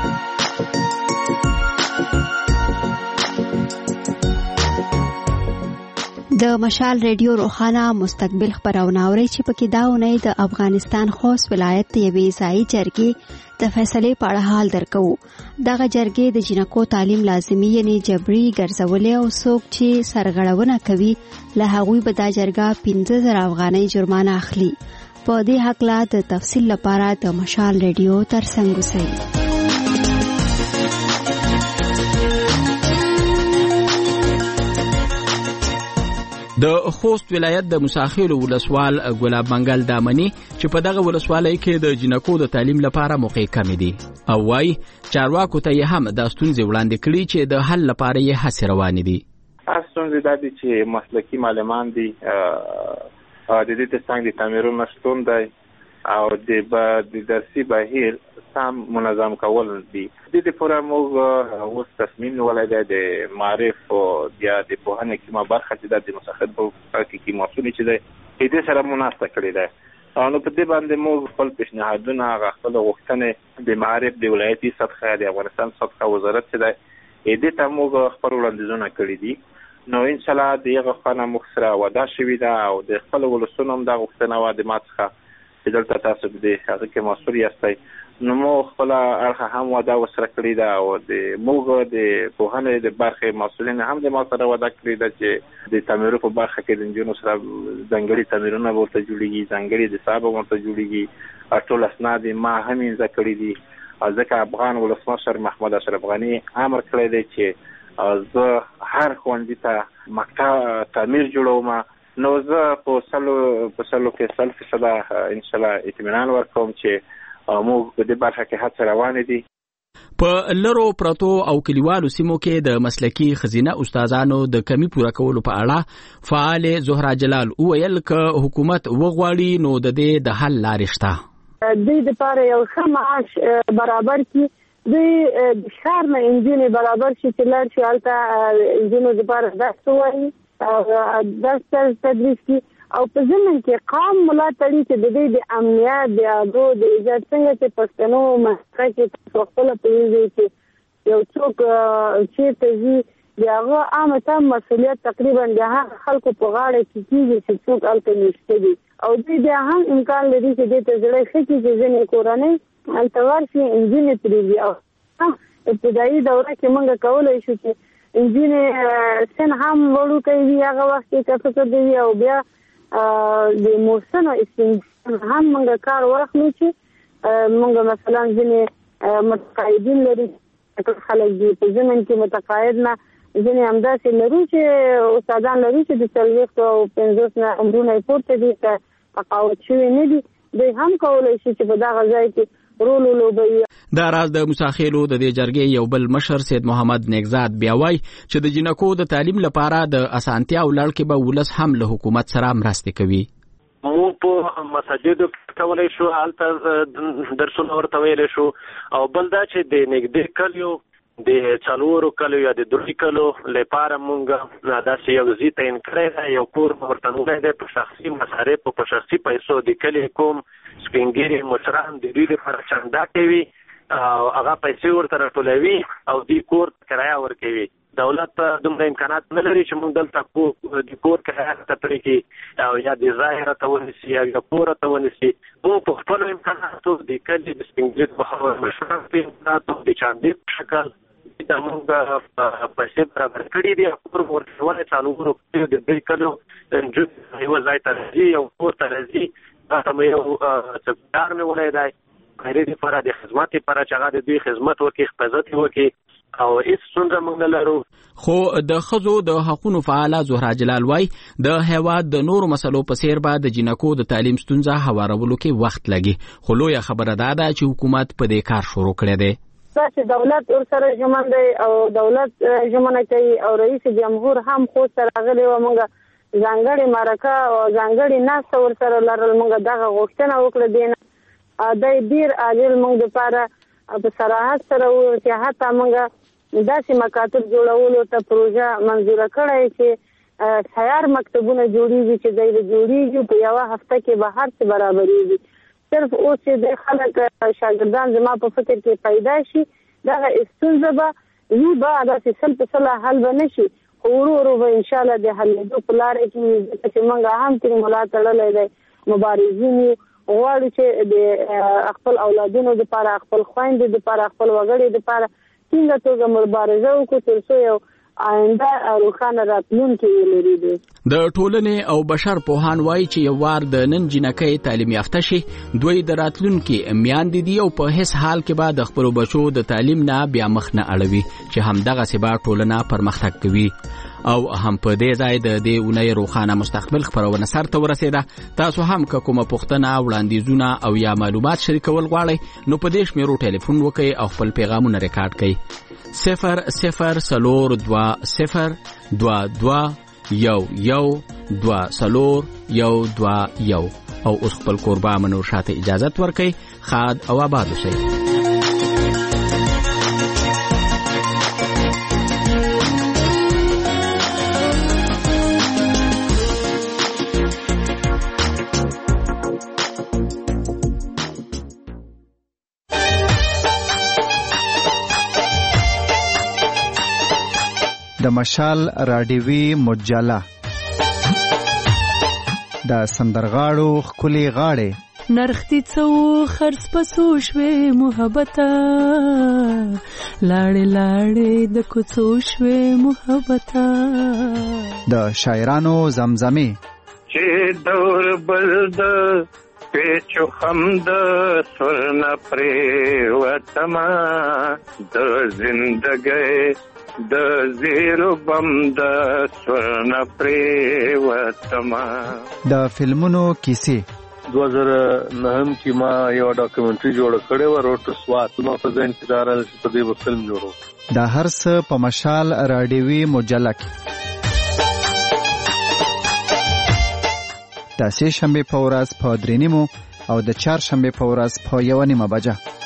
د مشال ریډیو روخانه مستقبل خبرونه اوري چې پکې دا ونې د افغانستان خوست ولایت د یوې ځایي جرګې د فیصلې په اړه حال درکو. دغه جرګې د جنکو تعلیم لازمي یعنی جبري ګرځولې او څوک چې سرغړونه کوي له هغوی به دا جرګه پنځه زره افغانۍ جرمانه اخلي. په دې هکله د تفصیل لپاره د مشال ریډیو ترڅنګ اوسئ. د خوست ولایت د مساخیلو ولسوال ګلاب منګل دامنی چې په دغه ولسوالۍ کې د جنکو د تعلیم لپاره موقع کم دي او وايي چارواکو ته یې هم د ستونزې وړاندې کړي چې د حل لپاره یې هڅې روانې دي. ستونزې دا دي چې مسلکي معلمان دي، د دې ترڅنګ د تعمیرونو نشتون دی او د درسي بهیر سم منظم کول دي. د دې لپاره موږ اوس تصمیم نیولی دی د معرف او یا د پوهنې کومه برخه چې د مساخد په کې مسؤل چې دی دې سره مناسبه کړې ده نو په دې باندې موږ خپل پیشنهادونه هغه خپل غوښتنې د معارف د ولایتي سطحه د افغانستان سطحه وزارت چې دی دې ته موږ خپل وړاندیزونه کړي دي. نو ان شاء الله دغه خانه مخسره ودا شوی دا او د خپل ولسونو هم دا غوښتنه و د ماڅخه چې دلته تاسو به هغه کې مسؤل یاستئ. نو مو خپل اړخ هم ودا وسره کړی دا او د موږ د پوهنې د برخې مسؤلین هم د ماڅره ودا کړی دا چې د تعمیر په برخه کې د انجنونو سره ځنګړي تعمیرونه ورته جوړیږي، ځنګړي د حساب ورته جوړیږي، ټول اسناد ما هم یې ذکر دي. ځکه افغان ولسمشر محمد اشرف غنی امر کړی دی چې زه هر ښوونځي ته مکتب تعمیر جوړوم. نو زه په سلو په سلو کې سل فیصده ان شاء الله اطمینان ورکوم چې موږ په دې برخه کې هڅه روانې دي. په لرو پرتو او کلیوالو سیمو کې د مسلکي خزینه استادانو د کمی پوره کولو په اړه فعال زهرا جلال وویل ک حکومت وغواړي نو د دې د حل لارې شته. دوی د پاره یو ښه معاش برابر کی دوی د ښار نه انجینې برابر شي چې لار شي هلته انجینو د پاره درس وایي او درس تدریس کی او په ضمن کې قام ملاتړي چې د دې د امنیت د ادو د ایجاد څنګه چې پښتنو مسکه کې خپل پیږي چې یو څوک چې تزي دغه عامه تام مسؤلیت تقریبا د خلکو په غاړه کې کیږي چې څوک الته نشته دي او دوی د هم امکان لري چې د تجربه خکې چې ځنې کورنۍ التوار شي انجینې پریږي او ابتدایي دوره کې موږ کولای شو چې انجینې سن هم وړو کوي هغه وخت کې کفکر دی او بیا د موسنو استنجان هم موږ کار واخلو چې موږ مثلا ځنې متقاعدین لري خلک دي په ضمن کې متقاعد نه ځنې همداسې لرو چې استادان لري چې د څلوېښتو او پنځوس نه عمرونه یې پورته دي که تقاعد شوي نه دي دوی هم کولی شي چې په دغه ځای کې رولو لوبوي. دا راز د موساخېلو د دې جرګې یو بل مشر سید محمد نیکزاد بیا وایي چې د جنکو د تعلیم لپاره د اسانتیا او لړ کې به ولس هم له حکومت سره مرستې کوي. موږ په مساجدو کولای شو هلته درسونه ورته ویلی شو او بل دا چې د نږدې کلیو د څلورو کلو یا د درې کلو لپاره موږ داسې یو ځای تعین کړی دی یو کور ورته نیولی دی په شخصي مصارفو په شخصي پیسو د کلي کوم سپین مشران د دوی لپاره چنده کوي او هغه پیسې ورته راټولوي او دوی کور کرایه ورکوي. دولت دومره امکانات نه لري چې موږ دلته د کور کرایه ته پرې کړي او یا د ځای راته ونیسي یا د کور ته ونیسي. موږ په خپلو امکاناتو د کلي د سپین ږیري په مشرانو په امکاناتو د چاندې په شکل دا موږ پیسې برابر کړي دي. کور ورکولی څلورو کلیو د دوی کلو نجونې یوه ځای ته راځي یو کور ته راځي هغه مې یو څوکیدار مې ولی دی خیري دپاره د خدمت دپاره چې هغه د دوی خدمت وکړي حفاظت یې وکړي او هېڅ ستونزه موږ نه لرو. خو د ښځو د حقونو فعاله زهرا جلال وایي د هېواد د نورو مسلو په څېر به د جنکو د تعلیم ستونزه هوارولو کې وخت لګي خو لویه خبره دا ده چې حکومت په دې کار شروع کړی دی. چې دولت ورسره ژمن دی او دولت ژمنه کوي او رئیس جمهور هم خو سره راغلی و موږ ځانګړې مرکه او ځانګړې ناسته ورسره لرل موږ دغه غوښتنه وکړه دی نه دی ډېر عاجل موږ دپاره په صراحت سره وویل چې حتی موږ داسې مکاتب جوړولو ته پروژه منظوره کړی چې سیار مکتبونه جوړېږي چې دی به جوړېږي په یوه هفته کې به هر څه برابرېږي. صرف اوس چې د خلک شاګردان زما په فکر کې پیدا شي دغه ستونزه به یو به داسې سل په سله حل به نه شي خو ورو ورو به انشاءالله د حلېدو په لارې کې ځکه چې موږ هم ترې ملا تړلی دی مبارزین یو غواړو چې د خپل اولادونو دپاره خپل خویندې دپاره خپل وګړي دپاره څنګه توګه مبارزه وکړو تر څو یو آینده روښانه راتلونکی ولري. دی د ټولنې او بشر پوهان وایي چې یو وار د نن جنکۍ تعلیم یافته شي دوی د راتلونکي میاندې دي او په هیڅ حال کې به د خپلو بچو د تعلیم نه بیا مخ نه اړوي چې همدغسې به ټولنه پرمختګ کوي. او هم په دې ځای د دې اونۍ روښانه مستقبل خپرونه سر ته ورسېده. تاسو هم که کومه پوښتنه وړاندیزونه او یا معلومات شریکول غواړئ نو په دې شمیرو ټلیفون وکړئ او خپل پیغامونه ریکارډ کړئ. صفر صفر څلور دوه صفر دوه دوه یو یو دوه څلور یو دوه یو او اوس خپل کوربه منور شاته اجازت ورکړئ. ښاد او آباد اوسئ. د مشال راډیوي مجله د سندرغاړو ښکلي غاړې نرختی څو خرڅ پسو شوې محبته لاړې لاړې د کوڅو شوې محبته د شاعرانو زمزمې چې دور بل د پیچو خم د سرنا پریوتما د زندګۍ د زیرو بم د سرنا پریوتما. د فلمونو کیسې دو هزار نهم کې ما یو ډاکومنټري جوړ کړې و روټ سوات ما په ځین کې دار په دې فلم جوړو. دا هر څه په مشال راډیوي مجله کې د سه شنبه په ورځ په درې نیمو او د چهار شنبه په ورځ په یو نیمه بجه